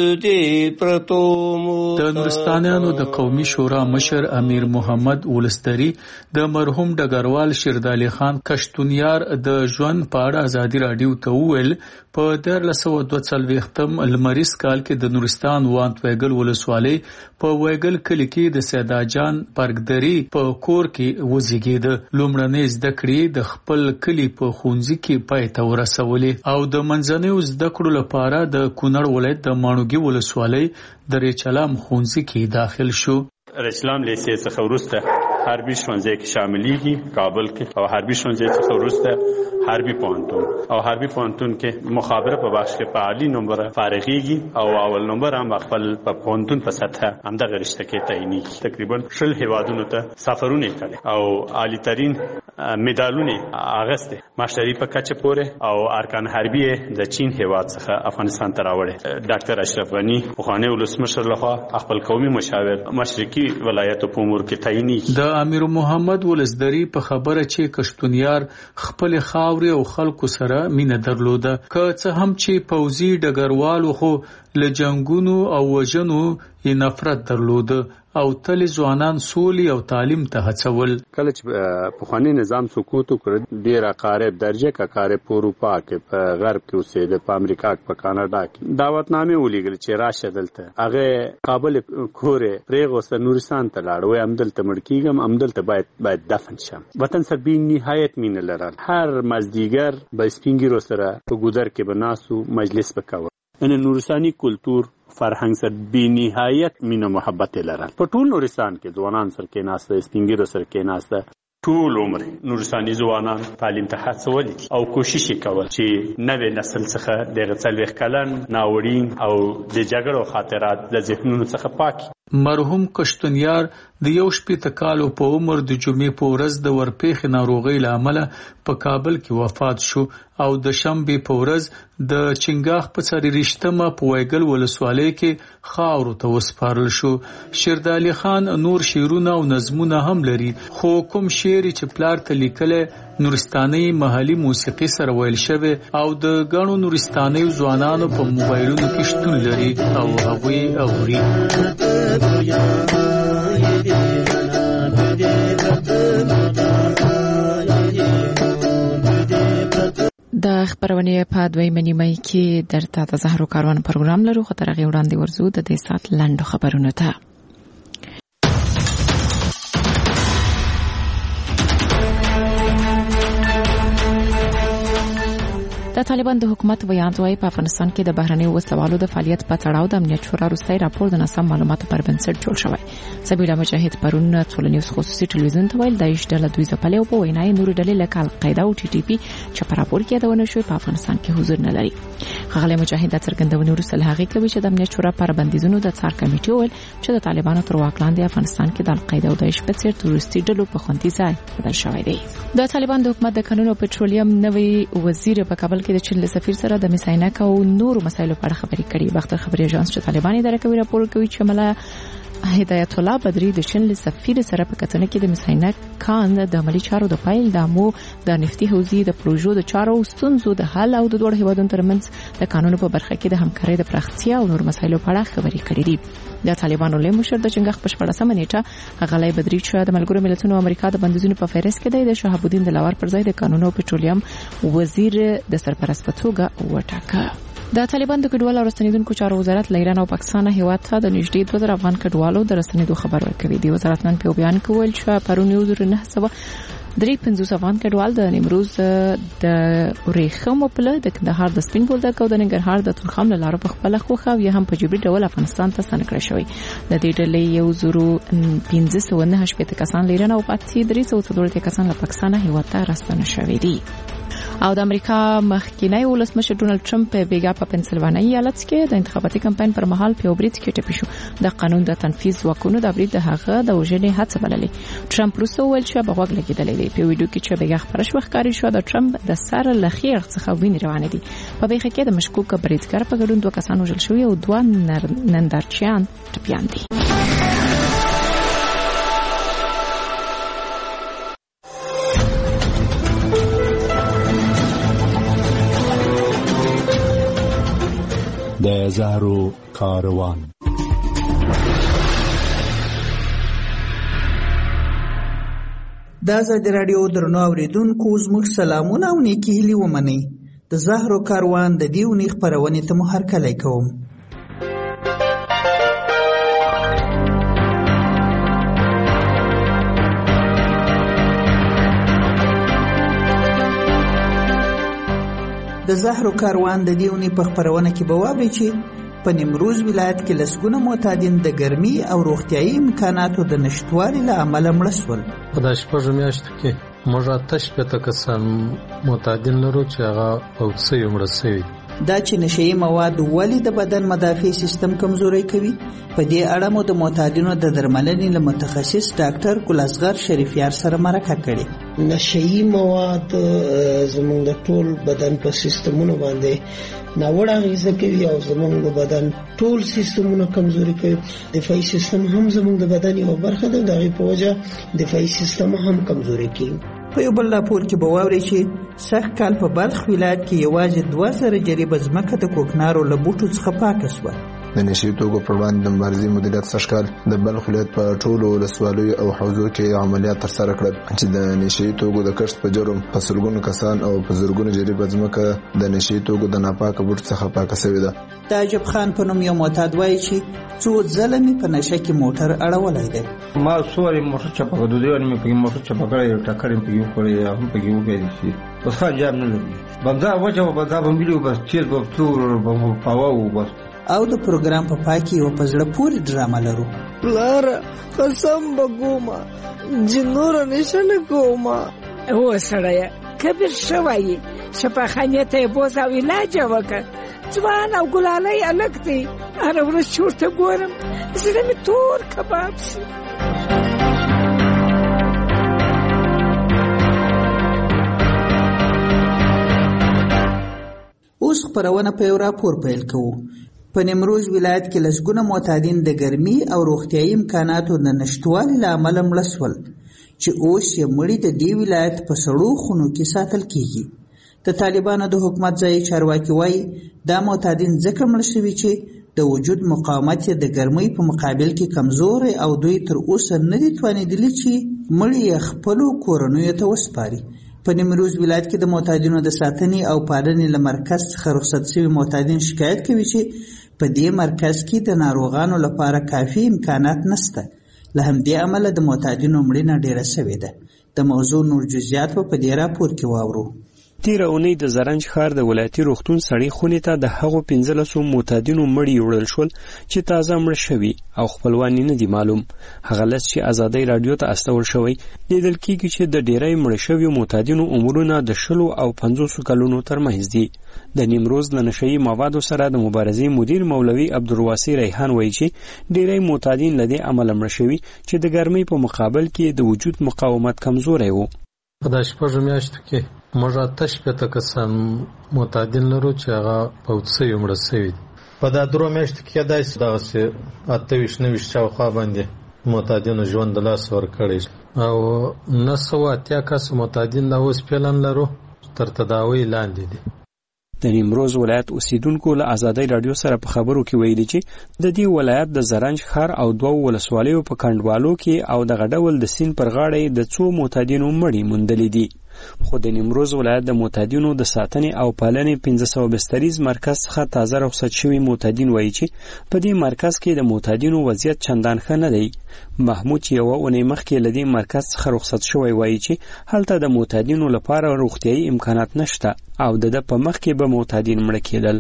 د نورستانیانو د قومي شورا مشر امیر محمد ولستری د مرحوم ډګروال شیردالي خان کشتونیار د ژوند په اړه ازادي راډیو ته وویل په دیارلس سوه دوه څلوېښتم لمریز کال کې د نورستان وانت ویګل ولسوالۍ په ویګل کلي کې د سیدا جان پرګدري په کور کې وزیږېده. لومړنۍ زده کړې د خپل کلي په ښوونځي کې پای ته ورسولې او د منځنیو زده کړو لپاره د کونړ ولایت د ماڼوګي ولسوالۍ د ریچلام ښوونځي کې داخل شو. ریچلام لیسې څخه وروسته حربي ښوونځي کې شاملېږي کابل کې او حربي ښوونځي څخه وروسته حربي پوهنتون او حربي پوهنتون کې مخابره په بخش کې په عالي نمبر فارغېږي او اول نمبر هم خپل په پوهنتون په سطحه همدغه رشته کې تعینېږي. تقریبا شل هیوادونو ته سفرونه کړي او عالی ترین مډالونه اغسته ماشټري په کچه پورې او ارکان حربي د چین هیواد څخه افغانستان ته راوړي. ډاکټر اشرف غنی پخوانی ولسمشر لخوا خپل قومي مشاور مشرقي ولایتو په امور کې تعینېږي. د امیر محمد ولسدری په خبره چې کشتونیار خپل خاوري او خلکو سره مینه درلوده، که څه هم چې پوځي ډګروالو خو له جنگونو او وژنو یې نفرت درلوده او تل ځوانان سولې او تعلیم ته هڅول. کله چې پخوانی نظام سقوط وکړ، ډېر اقارب درجه کا اقارب په اروپا کې، په غرب کې اوسېده، په امریکا کې، په کاناډا کې دعوتنامې ولېږل چې راشه دلته. هغه کابل کورې پرېغوسته نورستان ته لاړ، وایي همدلته مړ کېږم، همدلته باید باید دفن شم. وطن سره بې نهایت مینه لرل. هر مازدیګر به سپین ږیرو سره په ګودر کې به ناستو، مجلس به کوه. ان نورستاني کلتور فرهنګ سره بې نهایت مینه محبت لرل. په ټول نورستان کې ځوانان سره کېناسته، سپین ږیرو سره کېناسته. ټول عمر نورستاني ځوانان تعلیم ته هڅول او کوشش کول چې نوې نسل څخه د غڅلوخ کلن ناورین او د جګړو خاطرات د ذهنونو څخه پاک. مرحوم کشتنیار د یو شپېته کالو په عمر د جمعې په ورځ د ورپېښې ناروغۍ له امله په کابل کې وفات شو او د شنبې په ورځ د چنګاخ په څلېرویشتمه په وایګل ولسوالۍ کې خاورو ته وسپارل شو. شیردالي خان نور شعرونه او نظمونه هم لري، خو کوم شعر چې پلار ته لیکلی نورستاني محلي موسیقي سره ویل شوی او د ګڼو نورستاني ځوانانو په موبایلونو کې شتون لري او هغوی اوري. د خبرونه په دویمه نیمه کې درته د زهرو کاروان پروګرام لرو، خو تر هغه وړاندې ورزو د دې سات لاندو خبرونه ته. د طالبان د حکومت بیان دوی په افغانستان کې د بهرنۍ وسلوالو د فعالیت په تړاو د امنیت شورا وروستي راپور د ناسم معلوماتو پر بنسټ جوړ شوی. سبیلا مجاهد پرون ټولنیز خصوصي ټلویزیون ته ویل داعش ډله دوی ځپلې او په وینای نور ډلې لکه القاعده او ټي ټي پی چې په راپور کې یادونه شوی په افغانستان کې حضور نه لري. خغلی مجاهد د څرګندونې وروسته هغه کوي چې د امنیت شورا پر بندیزونو د څار کمیټې ویل چې د طالبانو تر واک لاندې افغانستان کې د القاعده او داعش په څیر تروریستي ډلو په خوندي ځای بدل شوی دی. د طالبان د حکومت د قانون او پټرولیم نوې وزیر په کابل کې د چین له سفیر سره د میساینک او نور مسایلو په اړه خبرې کړې. وخت خبري اژانس چې طالبان اداره کوي راپور کوي چې ملا هدایت الله بدری د چین له سفیر سره په کتنه کې د میساینک کان د عملی چارو د پایل دامو د نفتی حوزې د پروژو د چارو ستونزو د حل او د دوه هیوادونو ترمنځ د قانون په برخه کې د همکارۍ د پراختیا او نور مسایلو په اړه خبرې کړې دي. د طالبانو له مشر د چنګخ په شپږمه نیټه غلای بدری چې د ملګرو ملتونو امریکا د بندیزونو په فهرست کې دی د شهاب الدین دلاور پر ځای د قانون او پټرولیم وزیر د سرپرست په توګه وټاکه. د طالبان د کډوالو رسنیدونکو چارو وزارت ایران او پاکستان هیواد ته د نږدې دوه زره افغان کډوالو د رسنیدو خبر ورکوي. د وزارت نن په بیان کې ویل چې پرون یو زره نه سوه درې پنځوس افغان کډوال د نیمروز د ورېخم په لور د کندهار د سپین بولدک او د ننګرهار د تورخم لاره په خپل خوخه او هم په جبري ډول افغانستان ته ستنه شوی. د دې ډلې یو زره پنځه سوه نه شپږ کسان ایران او پاتې درې سوه څلور کسان له پاکستان هیواد ته راستنه شوی دي. او د امریکا مخکینی ولسمشر ډونالد ټرمپ په بیګا په پنسلوانیا ایالت کې د انتخاباتي کمپاین پر مهال په برید کې ټپي شو. د قانون د تنفيذ وکونو د برید د هغه د وژنې هڅه بللې. ټرمپ روسو ویل چې په غوږ لګیدلې دی. په ویډیو کې چې بیګا خبره شو ښکاري شو د ټرمپ د سر لخیر څخه وینې روانې دي. په بیخه کې د مشکوک بریدګر په ګډون دوه کسان وژل شوي او دوه نندارچیان ټپيان دي. د زهرو کاروان. د ازادي رادیو درنو اوریدونکو زموږ سلامونه او نیکی هیلې ومنئ. د زهرو کاروان د دې اونۍ خپرونې ته مو هرکلی کوم. د زهرو کاروان د دیونی په خبرونه کې به واوري چې په نیمروز ولایت کې لسګونه معتادین د ګرمي او روغتيایي امکاناتو د نشټوالي له امله مړ شول. په داش په میاشت کې موږ آتش په تکسان معتادین لرو چې هغه او څه مړ شوی. دا چې نشئی مواد ولې د بدن مدافع سیستم کمزوري کوي، په دې اړه مو د معتادینو د درملنې له متخصص ډاکټر ګل اصغر شریفیار سره مرکه کړې. نشئی مواد زموږ د ټول بدن په سیستمونو باندې ناوړه اغیزه کوي او زموږ د بدن ټول سیستمونه کمزوري کوي. دفاعي سیستم هم زموږ د بدن یو برخه ده، دغه په وجه دفاعي سیستم هم کمزوري کوي. په یو بل راپور کې به واورئ چې سږ کال په بلخ ولایت کې یوازې دوه زره جریبه ځمکه د کوکنارو له بوټو څخه پاکه شوه. د نشي توکو پر وړاندې د مبارزې مدیریت سږ کال د بلخ ولایت په ټولو ولسوالیو او حوزو کې عملیات ترسره کړل چې د نشي توکو د کښت په جرم په سلګونو کسان او په زرګونو جریبه ځمکه د نشي توکو د ناپاکه بوټو څخه پاکه شوې ده. د عجب خان په نوم یو معتاد وایي چې څو ځله مې په نشه کې موټر اړولی دی. ما سوري موټر چپه کړو، دوی مې په موټر چپه کړی، یو ټکر مې پکې وکړی، هم پکې وګورئ چې اوس خان جام نه لګي بندا وجه و بندا بمبلیو بس تیز په تور په پاو بس. او د پروګرام په پا پای کې یو په زړه پورې ډرامه لرو. پلار قسم بګوما جنور نشنه کوما او سړی کبیر شوی شفاخانه ته بوز او علاج وکړ ځوان او ګلالۍ الګ دي هر ورځ چورته ګورم زړه می تور کباب شي. اوس خبرونه په یو راپور پیل کوو. په نیمروز ولایت کې لسګونه معتادین د ګرمي او روغتیايي امکاناتو د نشټوالي له امله مړه شول چې اوس یې مړي د دې ولایت په سړو خونو کې ساتل کیږي. د طالبانو د حکومت ځایي چارواکي وایي دا معتادین ځکه مړه شوي چې د وجود مقاومت یې د ګرمۍ په مقابل کې کمزوري او دوی تر اوسه نه دي توانېدلي چې مړي یې خپلو کورنیو ته وسپاري. په نیمروز ولایت کې د معتادینو د ساتنې او پالنې له مرکز څخه رخصت شوي معتادین شکایت کوي چې په دې مرکز کې د ناروغانو لپاره کافي امکانات نشته. له همدې امله د معتادینو مړینه ډیره شوې ده. د موضوع نور جزئیات په دې راپور کې واورو. تیر اونۍ د زرنج ښار د ولایتي روغتون سړې خونې ته د هغو پنځلسو معتادینو مړي وړل شول چې تازه مړه شوي او خپلوان نه دي معلوم. هغه لس چې ازادۍ راډیو ته استول شوی لیدل کېږي چې د ډیری مړه شویو معتادینو عمرونه د شلو او پنځوسو کلونو ترمنځ دي. د نیمروز له نشهیي موادو سره د مبارزې مدیر مولوي عبدالواسع ریحان وایي چې ډیری معتادین له دې امله مړه شوي چې د ګرمۍ په مقابل کې د وجود مقاومت کمزوری و. په دا شپږو میاشتو کې موږ اته شپېته کسان معتادین لرو چې هغه فوت سوي مړه سوي. په دا درو میاشتو کې داسې دغسې اته ویشت نهه ویشت شاوخوا باندې معتادینو ژوند د لاس ورکړی او نه سوه اتیا کسه معتادین لا اوس فعلا لرو تر تداوی لاندې دي. د نیمروز ولایت اوسیدونکو له ازادۍ راډیو سره په خبرو کې ویلي چې د دې ولایت د زرنج ښار او دوو ولسوالیو په کنډوالو کې او دغه ډول د سیند پر غاړه د څو معتادینو مړي موندلي دي. خو د نیمروز ولایت د معتادینو د ساتنې او پالنې پنځه سوه بستریز مرکز څخه تازه رخصت شوي معتادین وایي چې په دې مرکز کې د معتادینو وضعیت چندان ښه نه دی. محمود چې یوه اونۍ مخکې له دې مرکز څخه رخصت شوی وایي چې هلته د معتادینو لپاره روغتیايي امکانات نشته او د ده په مخ کې به معتادین مړه کېدل.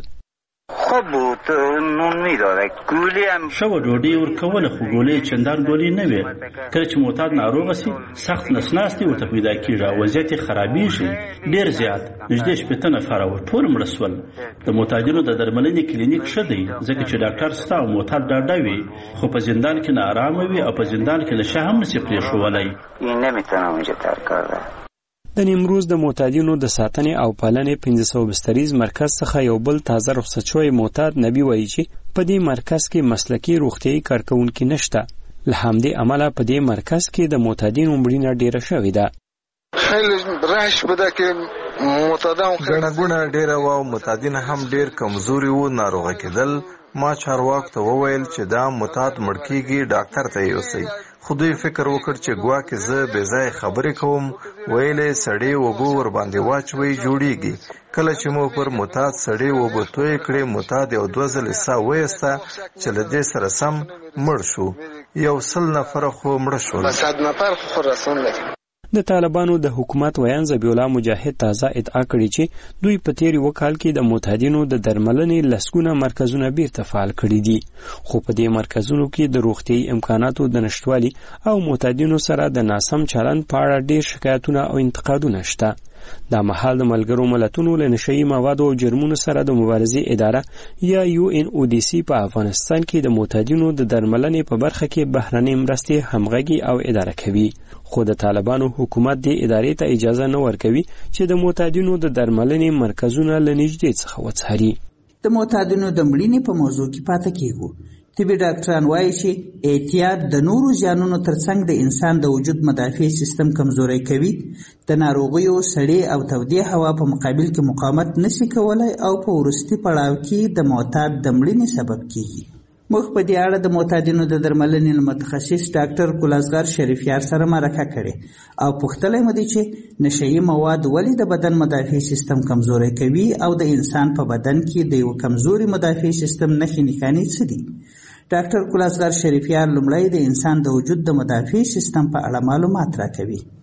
خب بود نون میداره ګولې هم شو ډوډۍ ورکوله خو ګولې چندان ګولې نه وي. کله چې معتاد ناروغه سي سخت نسناستي ورته پیدا کېږي او وضعیت یې خرابېږي ډېر زیات. نږدې شپېته نفره وو ټول مړه سول. د معتادینو د درملنې کلینیک ښه دی ځکه چې ډاکټر ستا او معتاد ډاډه وي خو په زندان کې ناارامه وي او په زندان کې نشه هم نسي پرېښولی. نمیتونم اونجا تر کاره. د نیمروز د معتادینو د ساتنې او پالنې پنځه سوه بستریز مرکز څخه یو بل تازه رخصت شوی معتاد نبی وایي چې په دې مرکز کې مسلکي روغتیايي کارکوونکي نشته. له همدې امله په دې مرکز کې د معتادینو مړینه ډیره شوې ده. خیلی رش بده که معتادان ګڼه ګوڼه ډیره وه او معتادین هم ډیر کمزوري وو ناروغه کېدل. ما چارواکو ته وویل چې دا معتاد مړ کېږي ډاکټر ته یوسئ. خو دوی فکر وکړ چې ګواکې زه بې ځایه خبرې کوم. ویلې سړې اوبه ورباندې واچوئ جوړیږي. کله چې مو پر معتاد سړې اوبه توی کړې معتاد یو دوه ځلې ساه ویسته چې له دې سره سم مړ شو. یو سل نفره خو مړه شول. صد نفر خو رسون لري. د طالبانو د حکومت ویان ذبیح الله مجاهد تازه ادعا کړې چې دوی په تیر یو کال کې د معتادینو د درملنې لسګونه مرکزونه بیرته فعال کړي دي. خو په دې مرکزونو کې د روغتیايي امکاناتو د نشټوالي او معتادینو سره د ناسم چلند په اړه ډېر شکایتونه او انتقادونه شته. دا مهال د ملګرو ملتونو له نشهیي موادو او جرمونو سره د مبارزې اداره یا یو ان او ډي سي په افغانستان کې د معتادینو د درملنې په برخه کې بهرنۍ مرستې همغږي او اداره کوي. خو د طالبانو حکومت دې ادارې ته اجازه نه ورکوي چې د معتادینو د درملنې مرکزونه له نږدې څخه وڅاري. د معتادینو د مړینې په موضوع کې پاتې کېږو. طبي ډاکټران وایي چې احتیاط د نورو زیانونو ترڅنګ د انسان د وجود مدافع سیستم کمزوری کوي. د ناروغیو سړې او تودې هوا په مقابل کې مقاومت نشي کولای او په وروستي پړاو کې د معتاد د مړینې سبب کیږي. موږ په دې اړه د معتادینو د درملنې متخصص ډاکټر کلاسګر شریفیار سره مرکه کړې او پوښتلی مو دي چې نشهیي مواد ولې د بدن مدافع سیستم کمزوری کوي او د انسان په بدن کې د یو کمزوري مدافع سیستم نښې نښانې څه دي. ډاکټر کلاسګر شریفیار لومړی د انسان د وجود د مدافع سیستم په اړه معلومات راکوي.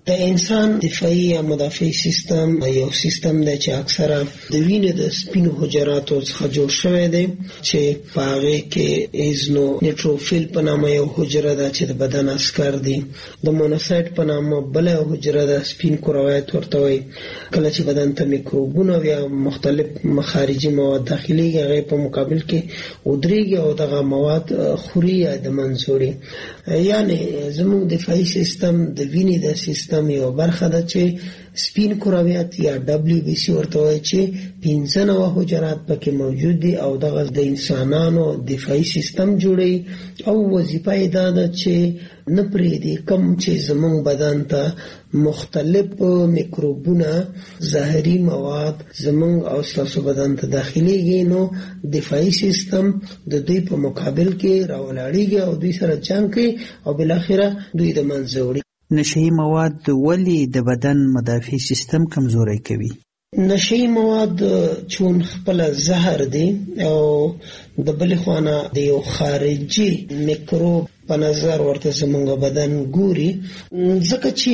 د انسان دفاعي یا مدافع سیستم یو سیستم دی چې اکثره د وینې د سپینو حجراتو څخه جوړ شوی دی چې په هغې کې ایزنو نیټروفیل په نامه یو حجره ده چې د بدن عسکر دي، د مونوسایت په نامه بله یو حجره ده سپین کرویات ورته وایي. کله چې بدن ته میکروبونه یا مختلف خارجي مواد داخليږي هغې په مقابل کې ودرېږي او دغه مواد خوري یا د منځ وړي. یعنې زموږ دفاعي سیستم د وینې د سیستم یو برخه ده چې سپین کرویات یا ډبلیو بي سي ورته وایي چې پنځه نوع حجرات پکې موجود دي او دغه د انسانانو دفاعي سیستم جوړوي او وظیفه یې دا ده چې نه پرېږدي کوم چې زموږ بدن ته مختلف میکروبونه زهري مواد زموږ او ستاسو بدن ته داخليږي، نو دفاعي سیستم د دوی په مقابل کې راولاړېږي او دوی سره جنګ کوي او بالاخره دوی د منځه وړي. نشهي مواد ولې د بدن مدافع سیستم کمزوری کوي؟ نشهي مواد چون خپل زهر دي او د بلې خوا نه د یو خارجي میکروب په نظر ورته زموږ بدن ګوري، ځکه چې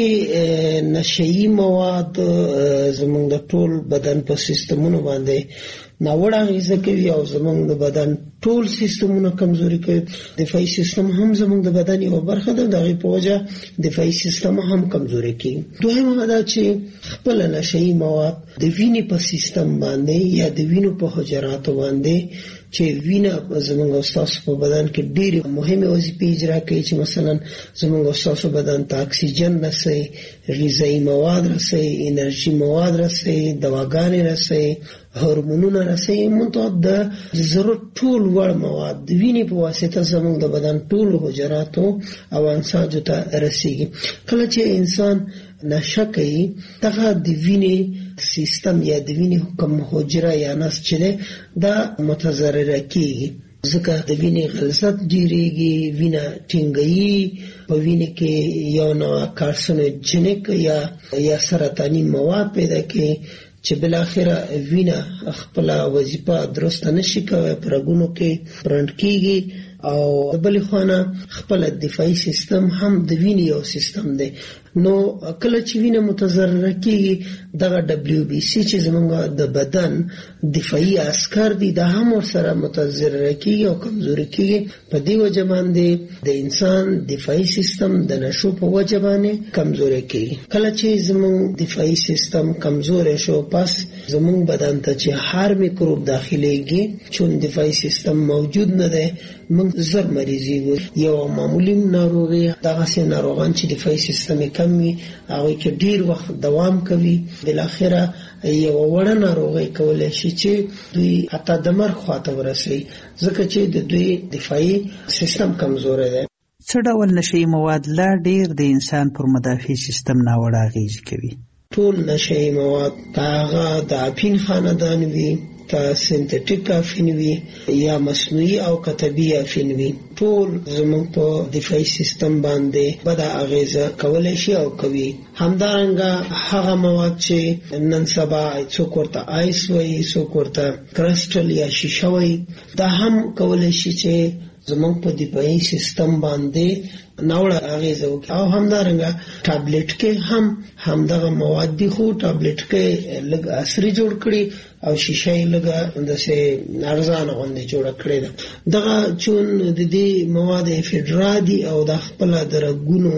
نشهي مواد زموږ د ټول بدن په سیستمونو باندې ناوړه اغیزه کوي او زموږ د بدن ټول سیستمونه کمزوري کوي. دفاعي سیستم هم زموږ د بدن یو برخه ده، د هغې په وجه دفاعي سیستم هم کمزوري کوي. دویمه دا چې خپل نشهي مواد د وینې په سیستم باندې یا د وینو په حجراتو باندې چې وینه زموږ او ستاسو په بدن کې ډېرې مهمې وظیفې اجرا کوي، چې مثلا زموږ او ستاسو بدن ته اکسیجن رسوي، غذایي مواد رسوي، انرژي مواد رسوي، دواګانې رسوي، هورمونونه رسوي، منتها د ضرورت ټول وړ مواد د وینې په واسطه زموږ د بدن ټولو حجراتو او انساجو ته رسیږي. کله چې انسان نشه کوي دغه د وینې سیستم یا د وینې کوم حجره یا نسج دی دا متضرره کیږي، ځکه د وینې غلظت ډیریږي، وینه ټینګوي، په وینې کې یو نوع کارسینوجنیک یا یا سرطاني مواد پیدا کوي چې بالاخره وینه خپل وظیفه درسته نشي کوي، په رګونو کې برند کیږي او بلې خوا نه خپل دفاعي سیستم هم د وینې یو سیستم دی. نو کله چې وینه متضرره کیږي دغه ډبلیو بي سي چې زموږ د بدن دفاعي عسکر دي دا هم ورسره متضرره کیږي او کمزوري کیږي. په دې وجه باندې د انسان دفاعي سیستم د نشو په وجه باندې کمزوري کیږي. کله چې زموږ دفاعي سیستم کمزوري شو پس زموږ بدن ته چې هر میکروب داخليږي چون دفاعي سیستم موجود نه دی موږ زر مریضي وي. یو معمولی ناروغي دغه سي ناروغان چې دفاعي سیستم کمی هغه کې ډیر وخت دوام کوي، بل اخره یو وړه ناروغي کولای شي چې دوی حتی د مرګ خواته ورسي، ځکه چې د دوی دفاعي سیستم کمزور دی. څه ډول نشهي مواد لا ډیر د انسان پر مدافع سیستم ناوړه اغیز کوي؟ ټول نشهي مواد هغه د اپین خاندان وي، کا سنتیټیک افین وي یا مصنوعي او کتبي افین وي، ټول زموږ په دفاعي سیستم باندې بد اغیزه کولای شي او کوي. همدارنګه هغه مواد چې نن سبا څوک ورته آیس وایي، څوک ورته کرسټل یا شیشه وایي، دا هم کولای شي چې زموږ په دفاعي سیستم باندې ناوړه اغیزه وکړي. او همدارنګه ټابلیټ کې هم همدغه مواد دي، خو ټابلیټ کې لږ عصري جوړ کړي او شیشه یې لږه داسې ارزانه غوندې جوړه کړې ده. دغه چون د دې مواد افیډرا دي او د خپله د رګونو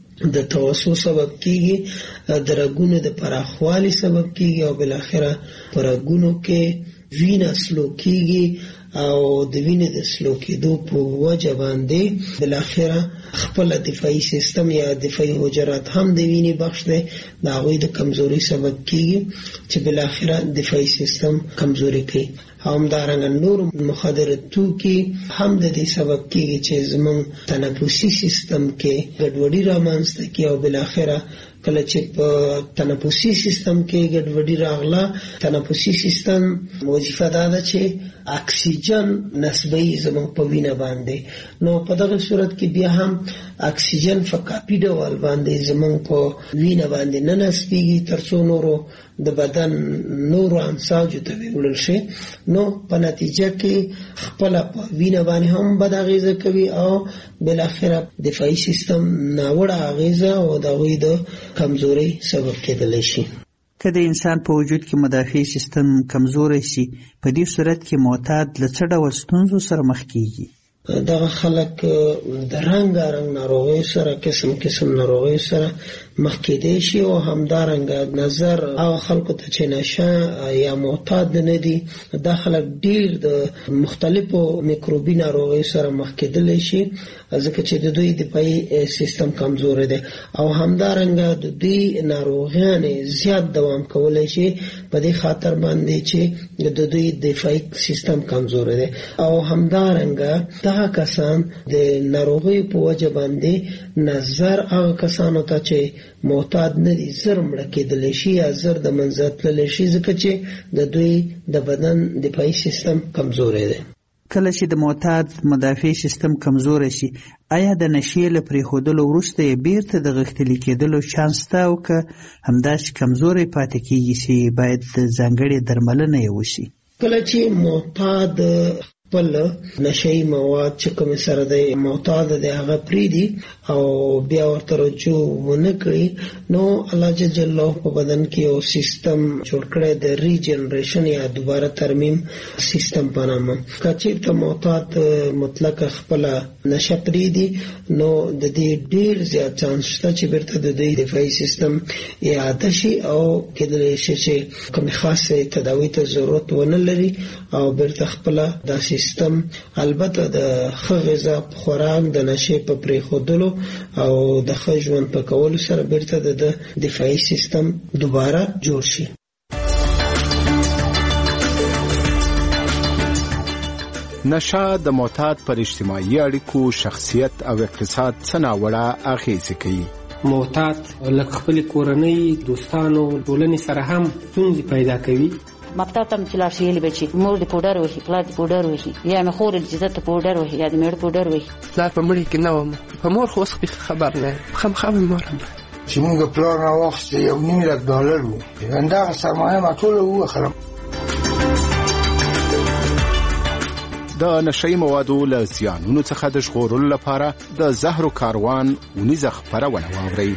د توسو سبب کیږي، د رګونو د پراخوالي سبب کیږي او بالاخره په رګونو کې وینه سلو کیږي او د وینې د سلو کېدو په وجه باندې بالاخره خپل دفاعي سیستم یا دفاعي حجرات هم د وینې بخش دی، د هغوی د کمزوري سبب کیږي چې بالاخره دفاعي سیستم کمزوري کوي. همدارنګه نور مخدر توکي هم د دې سبب کیږي چې زموږ تنفسي سیستم کې ګډوډي رامنځته کوي او بالاخره کله چې په تنفسي سیستم کې ګډوډي راغله، تنفسي سیستم وظیفه دا ده چې اکسیجن نسبی زموږ په وینه باندې، نو په دغه صورت کې بیا هم اکسیجن په کاپي ډول باندې زموږ په وینه باندې نه نسبیږي تر څو نورو د بدن نورو امساجو ته وړل شي، نو په نتیجه کې خپل په وینه باندې هم بد اغیزه کوي او بل اخره دفاعي سیستم ناوړه اغیزه او د غوی د کمزوري سبب کېدلی شي. که د انسان په وجود کې مدافع سیستم کمزوری شي، په دې صورت کې معتاد له څه ډول ستونزو سره مخ کیږي؟ دغه خلک د رنګارنګ ناروغیو سره قسم قسم ناروغیو سره مخ کېدی شي او همدارنګه نظر هغه خلکو ته چې نشه یا معتاد نه دي، دا خلک ډیر د مختلفو میکروبي ناروغیو سره مخ کېدلی شي ځکه چې د دوی دفاعي سیستم کمزور دی او همدارنګه د دوی ناروغیانې زیات دوام کولی شي په دې خاطر باندې چې د دوی دفاعي سیستم کمزور دی او همدارنګه دغه کسان د ناروغیو په وجه باندې نظر هغه کسانو ته چې معتاد نه دي زر مړه کېدلی شي یا زر د منځه تللی شي ځکه چې د دوی د بدن دفاعي سیستم کمزوری دی. کله چې د معتاد مدافع سیستم کمزوری شي، آیا د نشې له پرېښودلو وروسته یې بیرته د غښتلي کېدلو چانس شته او که همداسې کمزوری پاتې کېږي چې باید ځانګړې درملنه یې وشي؟ کله چې معتاد خپل نشه‌یي مواد چې کوم سره د معتاد د هغه پریدي او بیا ورته رجوع ونه کړي، نو الله جل جلاله په بدن کې یو سیستم جوړ کړی د ریجنریشن یا دوباره ترمیم سیستم په نامه. که چېرته معتاد مطلق خپل نشه پریدي، نو د دې ډیر زیات چانس شته چې بیرته د دوی دفاعي سیستم اعاده شي او کېدلی شي چې کومې خاصې تداوي ته ضرورت ونه لري او بیرته خپله دا سیستم البته د ښه غذا په خوراک د نشې په پرېښودلو او د ښه ژوند په کولو سره بیرته د دفاعي سیستم دوباره جوړ شي. نشه د معتاد پر اجتماعي اړیکو، شخصیت او اقتصاد څه ناوړه اغېزې کوي. معتاد لکه خپل کورنۍ، دوستانو، ټولنې سره هم ستونزې پیدا کوي. مکتب ته چې لاړ شي یلی به چې مور دې پوډر وهي، پلار دې پوډر وهي، یا مې خور دې چې ته پوډر وهي یا دې مېړه پوډر وهي. پلار په مړي کې نه وم، په مور خو اوس خبر نه یم، خامخا مې مور یم چې مونږ پلار راواخیستې یو نیم لک ډالر وو، همدغه سرمایه ما ټوله ووخلم. د نشه‌یي موادو له زیانونو څخه د ژغورلو لپاره د زهرو کاروان اونیزه خپرونه واورئ.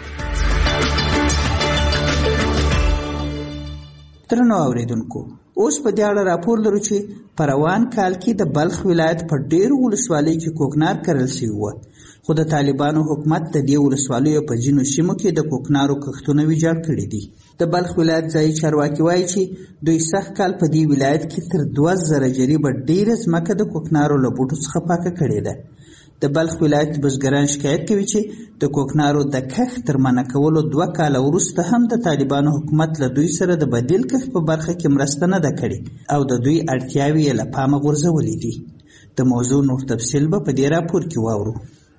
درنو اوریدونکو، اوس په دې اړه راپور لرو چې په روان کال کې د بلخ ولایت په ډېرو ولسوالیو کې کوکنار کرل شوي وو، خو د طالبانو حکومت د دې ولسوالیو په ځینو سیمو کې د کوکنارو کښتونه ویجاړ کړي دي. د بلخ ولایت ځایي چارواکي وایي چې دوی سږ کال په دې ولایت کې تر دوه زره جریبه ډېره ځمکه د کوکنارو له بوټو څخه پاکه کړې ده. د بلخ ولایت بزګران شکایت کوي چې د کوکنارو د کښت تر منع کولو دوه کاله وروسته هم د طالبانو حکومت له دوی سره د بدیل کښت په برخه کې مرسته نه ده کړې او د دوی اړتیاوې یې له پامه غورځولې دي. د موضوع نور تفصیل به په دې راپور کې واورو.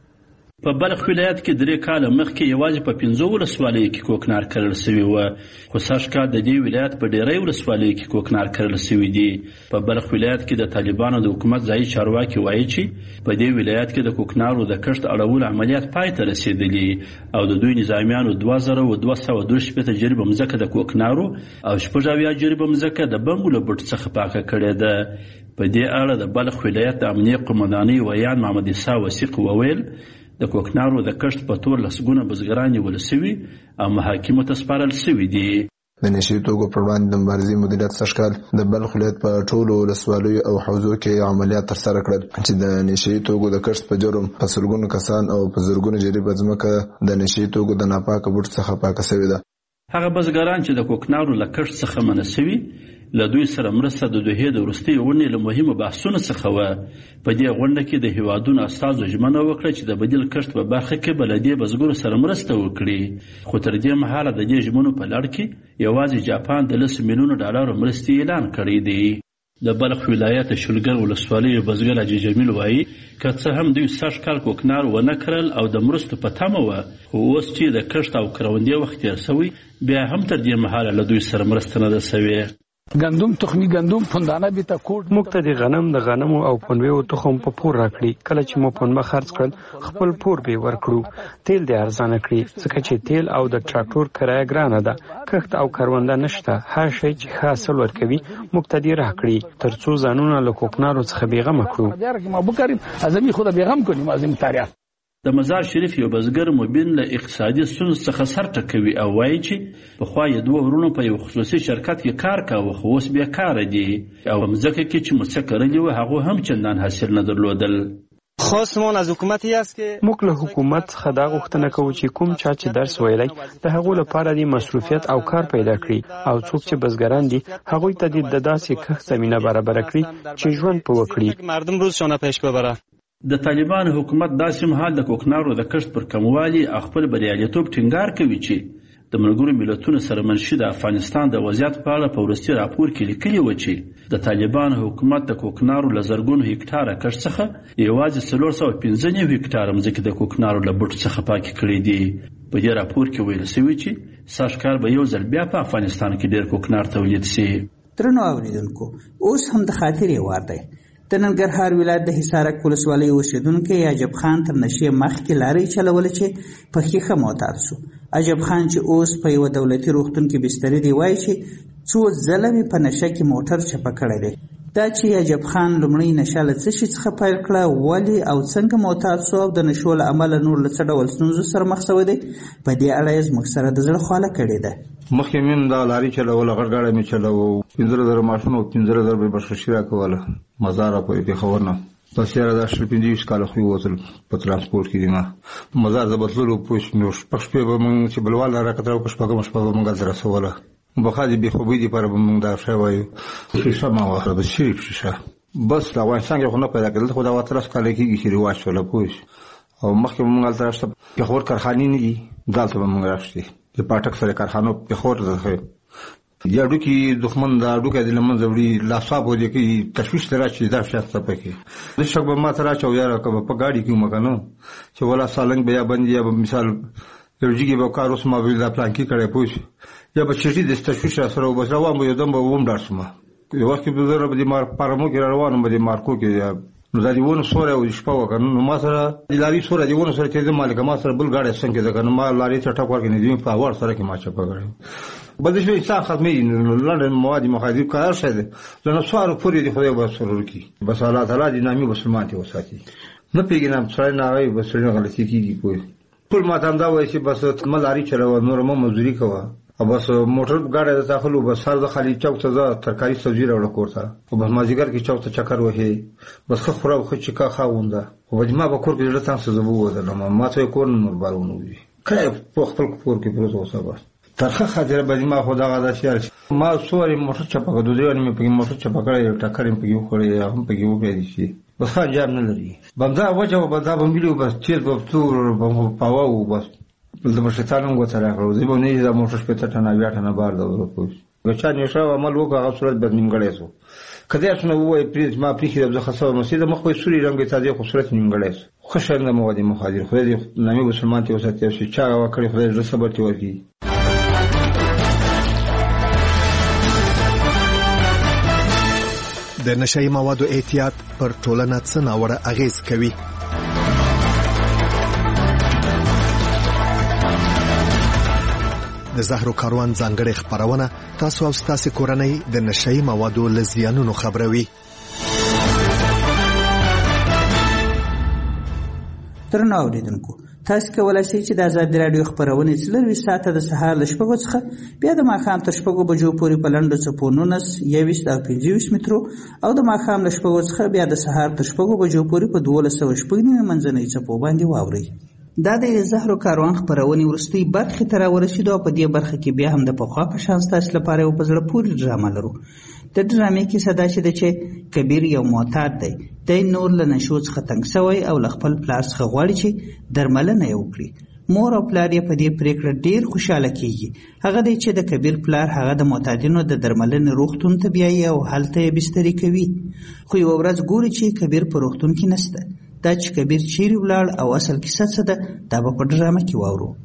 په بلخ ولایت کې درې کاله مخکې یوازې په پنځو ولسوالیو کې کوکنار کرل شوي وو، خو سږ کال د دې ولایت په ډېری ولسوالیو کې کوکنار کرل شوي دي. په بلخ ولایت کې د طالبانو د حکومت ځایي چارواکي وایي چې په دې ولایت کې د کوکنارو د کښت اړولو عملیات پای ته رسېدلي او د دوی نظامیانو دوه زره او دوه سوه دوه شپېته جریبه مځکه د کوکنارو او شپږ اویا جریبه مځکه د بنګو له بوټو څخه پاکه کړې ده. په دې اړه د بلخ ولایت د امنیې قومندانۍ ویان محمد عیسی وثیق وویل د کوکنارو د کښت په تور لسګونه بزګران نیول شوي او محاکمو ته سپارل شوي دي. د نشي توکو پر وړاندې د مبارزې مدیریت سږ کال د بلخ ولایت په ټولو ولسوالیو او حوزو کې عملیات ترسره کړل چې د نشي توکو د کښت په جرم په سلګونو کسان او په زرګونو جریبه ځمکه د نشي توکو د ناپاکه بوټ څخه پاکه شوې ده. هغه بزګران چې د کوکنارو له کښت څخه منع شوي له دوی سره مرسته د دوحې د وروستۍ غونډې له مهمو بحثونو څخه وه. په دې غونډه کې د هیوادونو استازو ژمنه وکړه چې د بدیل کښت په برخه کې به له دې بزګرو سره مرسته وکړي، خو تر دې مهاله د دې ژمنو په لړ کې یوازې جاپان د لس میلیونو ډالرو مرستې اعلان کړی دی. د بلخ ولایت شلګر ولسوالیو بزګر حاجي جمیل وایي که څه هم دوی سږ کال کوکنار ونه کرل او د مرستو په تمه وه، خو اوس چې د کښت او کروندې وخت تېر شوی بیا هم تر دې مهاله له دوی سره مرسته نه ده شوې. ګندم تخمي ګندم پوندانه به تا کوټ موږ ته د غنم د غنمو او پنبه تخم په پور راکړي. کله چې مو پنبه خرڅ کړل خپل پور به ورکړو. تیل د ارزانه کړی ځکه چې تیل او د ټراکټور کرایه ګرانه ده. کښت او کرونده نشته. هر شی چې حاصل ورکوي موږ ته دی راکړي ترڅو ځانونه له کوکنارو څخه بیغمه کړو. ما بکریم ازمي خود بیغم کنیم ازم تاریخ. د مزار شریف یو بزګر مبین له اقتصادي ستونزو څخه سر ټکوي او وایي چې پخوا یې دوه ورونو په یو خصوصي شرکت کې کار کاوه خو اوس بیکاره دي او مځکه کې چې مو څه کرلي وو هغوی هم چندان حاصل نه درلودل. خواستمان از حکومتی است که موږ له حکومت څخه دا غوښتنه کوو چې کوم چا چې درس ویلی د هغو لپاره د مصروفیت او کار پیدا کړي او څوک چې بزګران دي هغوی ته د داسې کښت زمینه برابره کړي چې ژوند په وکړي. مردم روزشان پیش ببره. د طالبان حکومت داسې مهال د کوکنارو د کښت پر کموالي خپل بریالیتوب ټینګار کوي چې د ملګرو ملتونو سره منشي د افغانستان د وضعیت په اړه په وروستي راپور کې لیکلي و چې د طالبان حکومت د کوکنارو له زرګونو هکټاره کښت څخه یوازې څلور سوه پنځه نوي هکټاره مځکې د کوکنارو له بوټو څخه پاکې کړي دي. په دې راپور کې ویل شوي چې سږ کال به یو ځل بیا په افغانستان کې ډېر کوکنار تولید شي. درنو اورېدونکو اوس هم د خاطرې وار دی. د ننګرهار ولایت د حصارک ولسوالۍ اوسېدونکی عجب خان تر نشې مخکې لارۍ چلوله چې په ښیښه معتاد شو. عجب خان چې اوس په یوه دولتي روغتون کې بستري دی وایي چې څو ځله مې په نشه کې موټر چپه کړی دی. دا چې عجب خان لومړی نشه له څه شي څخه پیل کړه ولې او څنګه معتاد شو او د نشو له امله نور له څه ډول ستونزو سره مخ شوی دی په دې اړه یې زموږ سره د زړه خواله کړې ده. مخکې مې دا لاري چلوله غټ ګاډی مې چلوه پنځه زره ماشین او پنځه زره به بخششي راکوله مزار پورې پېښور نه بس یاره دا شل پنځه ویشت کاله خو یې وتل په ترانسپورټ کې دي ما مزار د بتللو پوه شپږ شپې به موږ چې بلوال راکتل او شپږمه شپه به موږ هلته رسوله بخا دې بېخوبۍ دپاره به موږ دا شی وایو شیشه ما واخله د شریف شیشه بس د افغانستان کې خو نه پیدا کېدل خو دا اتلس کاله کېږي چې رواج شوله پوه او مخکې به موږ هلته راشته پېښور کارخانې نه دي دلته به موږ راشتې د پاټک سره کارخانو پېښور ته د اډوکي دښمن د اډوکي د له منځه وړي لاساب ودې کوي تشویش ته راشي دا شی ته پکې د شک به ما ته راچو یاره که به په ګاډي کې وم که نه چې ولا سالنګ به یا بند یا به مثال یو جګې به کار اوس ما به دا پلان کې کړی پوه یا به چټي د تشویش را سره بس روان به یو دم به وم ډار شم یو وخت کې به زه به د مار پارمو کې را روان به د مارکو کې نو دا دی ونه سوره او شپه وکړ نو ما سره د لاري سوره دی ونه سره چې مالک ما سره بل ګاډي څنګه ده کنه ما لاري ته ټاک ورکړې دی په اور سره کې ما چپه کړې بده شي انسان ختمي لندن مواد مخادی کار شه ده نو سوار پوری دی خدای به سرور کی بس الله تعالی دی نامي مسلمان ته وساتي نه پیګنام څای نه وای بس نه غلطي کیږي کوی ټول ما ته دا وای چې بس ملاري چلو نور مو مزدوري کوه او بس موټر ګاډی د داخلو بس سر د خالي چوک ته ځه ترکاري سبزي راوړه کورته او بس مازیګر کې چوک ته چکر وهي بس خو خورا خو چې کا خاونده او ما به کور کې ډېر تاسو زبو ودل ما ته کور نور بارونه وي کله په خپل کور کې پروت اوسه بس ترخه خاطر به ما خدا غدا شهر ما سوري موټر چپه دوه دی مې په موټر چپه کړی ټکر مې پکې وخوړی هم پکې وکړی شي بس انجام نه لري بندا وجه بندا بمبلو بس چیر په تور په پاو بس د مشتانم غوته راغلو زه به نه دا موټر شپته ټنه بیا ټنه بار دا ورکوس بچا نشه عمل وکړه هغه صورت بد نیمګړی سو کله چې نو وای پریز ما پریخي د خاصه مسجد مخ په سوري رنگ ته د خوبصورت نیمګړی سو خوشاله موادي مخاطر خو دې نامي مسلمان ته وساتي چې چا وکړي خو دې صبر ته ورکی د نشئی موادو احتیاط پر ټولنه څه ناوړه اغیز کوي. د زهرو کاروان ځانګړې خبرونه تاسو او ستاسو کورنۍ د نشئی موادو له زیانونو خبروي. درنو اوریدونکو تاسو کولای شئ چې د آزاد رادیو خبرونه څلور ساعته د سهار له شپږو څخه بیا د ماښام تر شپږو بجو پورې په لنډو څپو نولس یوویشت او پنځه ویشت مترو او د ماښام له شپږو څخه بیا د سهار تر شپږو بجو پورې په دولس سوه شپږ نیمې منځنۍ څپو باندې واورئ. دا د زهرو کاروان خبرونې وروستۍ برخې ته راورسېدو او په دې برخه کې بیا هم د پخوا په شان ستاسو لپاره یو په زړه پورې ډرامه لرو. د ډرامې کیسه داسې ده چې کبیر یو معتاد دی دی نور له نشو څخه تنګ شوی او له خپل پلار څخه غواړي چې درملنه یې وکړي. مور او پلار یې په دې پریکړه ډېر خوشحاله کیږي. هغه دی چې د کبیر پلار هغه د معتادینو د درملنې روغتون ته بیایي او هلته یې بستري کوي. خو یوه ورځ ګوري چې کبیر په روغتون کې نشته. دا چې کبیر چیرې ولاړ او اصل کیسه څه ده دا به په ډرامه کې واورو.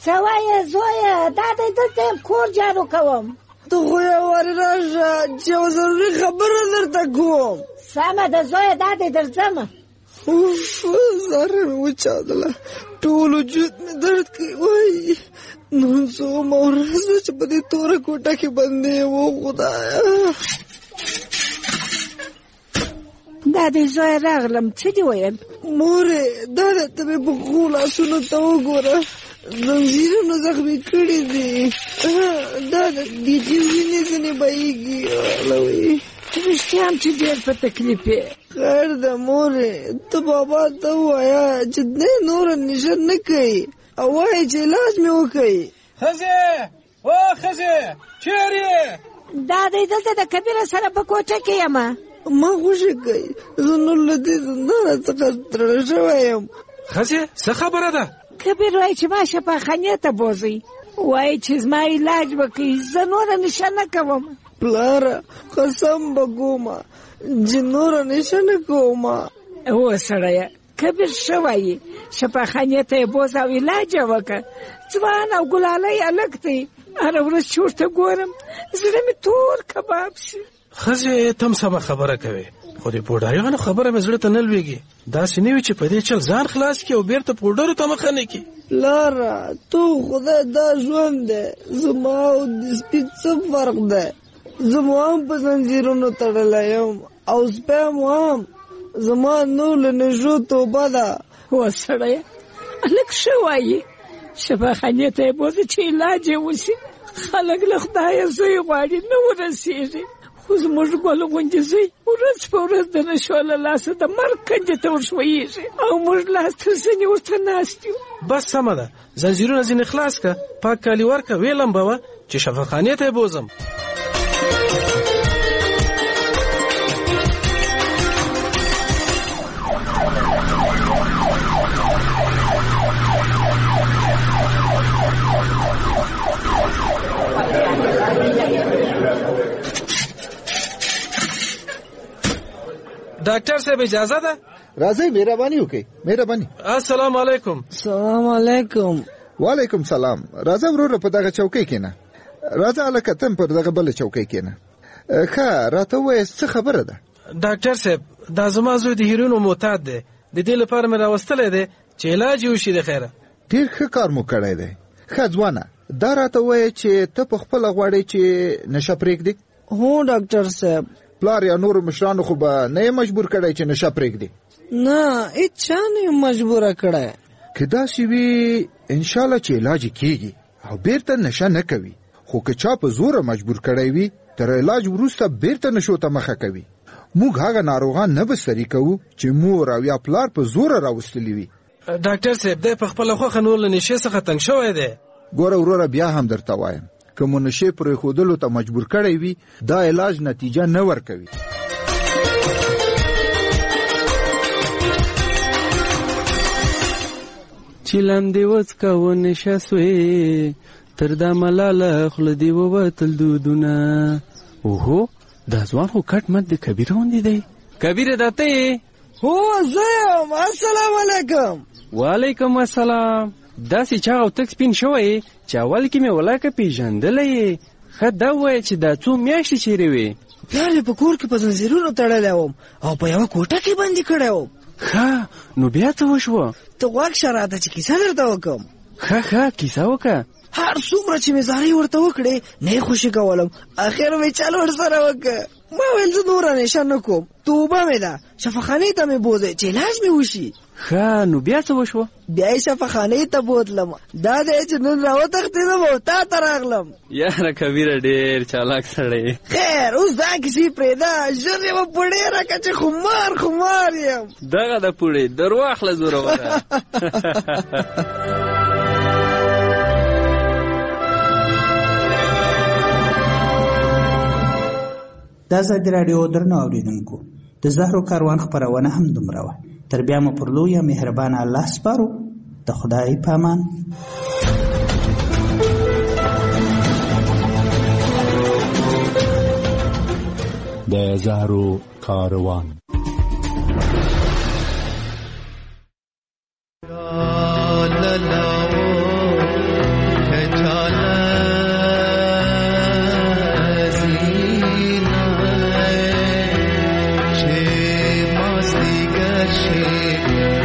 څه وایې زویه؟ دا دی دلته یم کور جارو کوم. ته خو یوارې راشه چې یوه ضروري خبره درته کوم. سمه ده زویه، دا دی درځمه. اوف زهره مې وچاودله، ټول وجود مې درد کوي. وایي نن څومه ورځ ده چې په دې توره کوټه کې بندې و. خدایه دا دی زویه راغلم. څه دې ویل؟ مورې دا درته مې په ښو لاسونو ته وګوره، زنځیرونه زخمي کړي دي. دا بیخي وینې ځینې بهیږي. والله رښتیا هم چې ډېر په تکلیف یې. خیر ده مورې، ته بابا ته ووایه چې دی نوره نشه نه کوي او وایي چې علاج مې وکوي. ښځې او ښځې چېرې یې؟ دا دی دلته د کبیره سره په کوټه کې یم. ما خوشي کوي، زه نور له دې زندانه څخه تړل شوی یم. ښځې څه خبره ده؟ کبیر وایي چې ما شفاخانې ته بوځئ، وایي چې زما علاج وکړي، زه نوره نشه نه کوم. پلاره قسم به کومه چې نوره نشه نه کومه. هو سړیه، کبیر ښه وایي، شفاخانې ته یې بوځه او علاج یې وکړه. ځوان او ګلالی هلک دی، هره ورځ چې ورته ګورم زړه مې تور کباب شي. ښځې ته هم سمه خبره کوې، خو د پوډریانو خبره مې زړه ته نه لوېږي. داسې نه وي چې په دې چل ځان خلاص کړي او بېرته پوډرو ته مخه نه کړي. لاره تو خدای دا ژوند دی، زما او د سپي څه فرق دی؟ زما هم په زنځیرونو تړلی یم او سپی م هم. زما نور له نشو توبه ده. هو سړیه هلک ښه وایي، شفاخانې ته یې بوځه چې علاج یې وشي. خلک له خدایه زوی غواړي نه ورسېږي، خو زموږ ګل غوندې زوی ورځ په ورځ د نشو له لاسه د مرګ کنجې ته ورښویېږي او موږ لاس تر زنې ورته ناست یو. بس سمه ده، زنځیرونه ځینې خلاص که، پاک کالي ورکه، ویې لمبوه چې شفاخانې ته یې بوځم. ډاکټر صاحب اجازه ده؟ راځئ مهرباني وکړئ. مهرباني. السلام علیکم. سلام علیکم. وعلیکم سلام. راځه وروره په دغه چوکۍ کېنه. راځه هلکه ته پر دغه بله چوکۍ کېنه. ښه راته ووایه څه خبره ده؟ ډاکټر صاحب دا زما زوی د هیروینو معتاد دی، د دې لپاره مې راوستلی دی چې علاج یې وشي. د خیره ډېر ښه کار مو کړی دی. ښه ځوانه دا راته ووایه چې ته په خپله غواړې چې نشه پرېږدې؟ هو ډاکټر صاحب. پلار یا نورو مشرانو خو به نه یې مجبور کړی چې نشه پرېږدې؟ نه هېڅ چا نه یې مجبوره کړی. که داسې وي انشاءالله چې علاج یې کېږي او بیرته نشه نه کوي، خو که چا په زوره مجبور کړی وي تر علاج وروسته بیرته نشو ته مخه کوي. موږ هغه ناروغان نه بستري کوو چې مور او یا پلار په زوره راوستلي وي. ډاکټر صاحب دی په خپله خوښه نور له نشې څخه تنګ شوی دی. ګوره وروره بیا هم درته وایم، که مو نشې پرېښودلو ته مجبور کړی وي دا علاج نتیجه نه ورکوي. چې لاندې وڅکه ونشه سوې تر دا ملاله خوله دې ووتل دودونه. اوهو دا ځوان خو کټ مټ د کبیره غوندې دی. کبیره دا ته یې؟ هو زه یم. السلام علیکم. وعلیکم السلام. داسې چا او تک سپین شوی چې اول کې مې ولاکه پېژندلی یې. ښه دا ووایه چې دا څو میاشتې چیرې وې؟ پلار یې په کور کې په زنځیرونو تړلی وم او په یوه کوټه کې بندي کړی وم. ښه نو بیا څه وشوه؟ ته غوږ شه راته چې کیسه درته وکړم. ښه ښه کیسه وکړه. هر څومره چې مې زارۍ ورته وکړې نه یې خوشي کولم، اخر مې چل ورسره وکړه. ما ویل زه نوره نشه نه کوم، توبه مې ده، شفاخانې ته مې بوځئ چې علاج مې وشي. ښه نو بیا څه وشوه؟ بیا یې شفاخانې ته بوتلم. دا دی چې نن راوتښتېدم او تا ته راغلم. یاره کبیره ډېر چالاک سړی. خیر اوس دا کیسې پرېږده، ژر یې به پوړې راکړه چې خمار خمار یم. دغه د پوړې در واخله زوروره. د ازادي راډیو درنو اورېدونکو د زهرو کاروان خپرونه هم دومره وه. تر بیا مو پر لویه مهربانه الله سپارو. د خدای په امان. د زهرو کاروان. She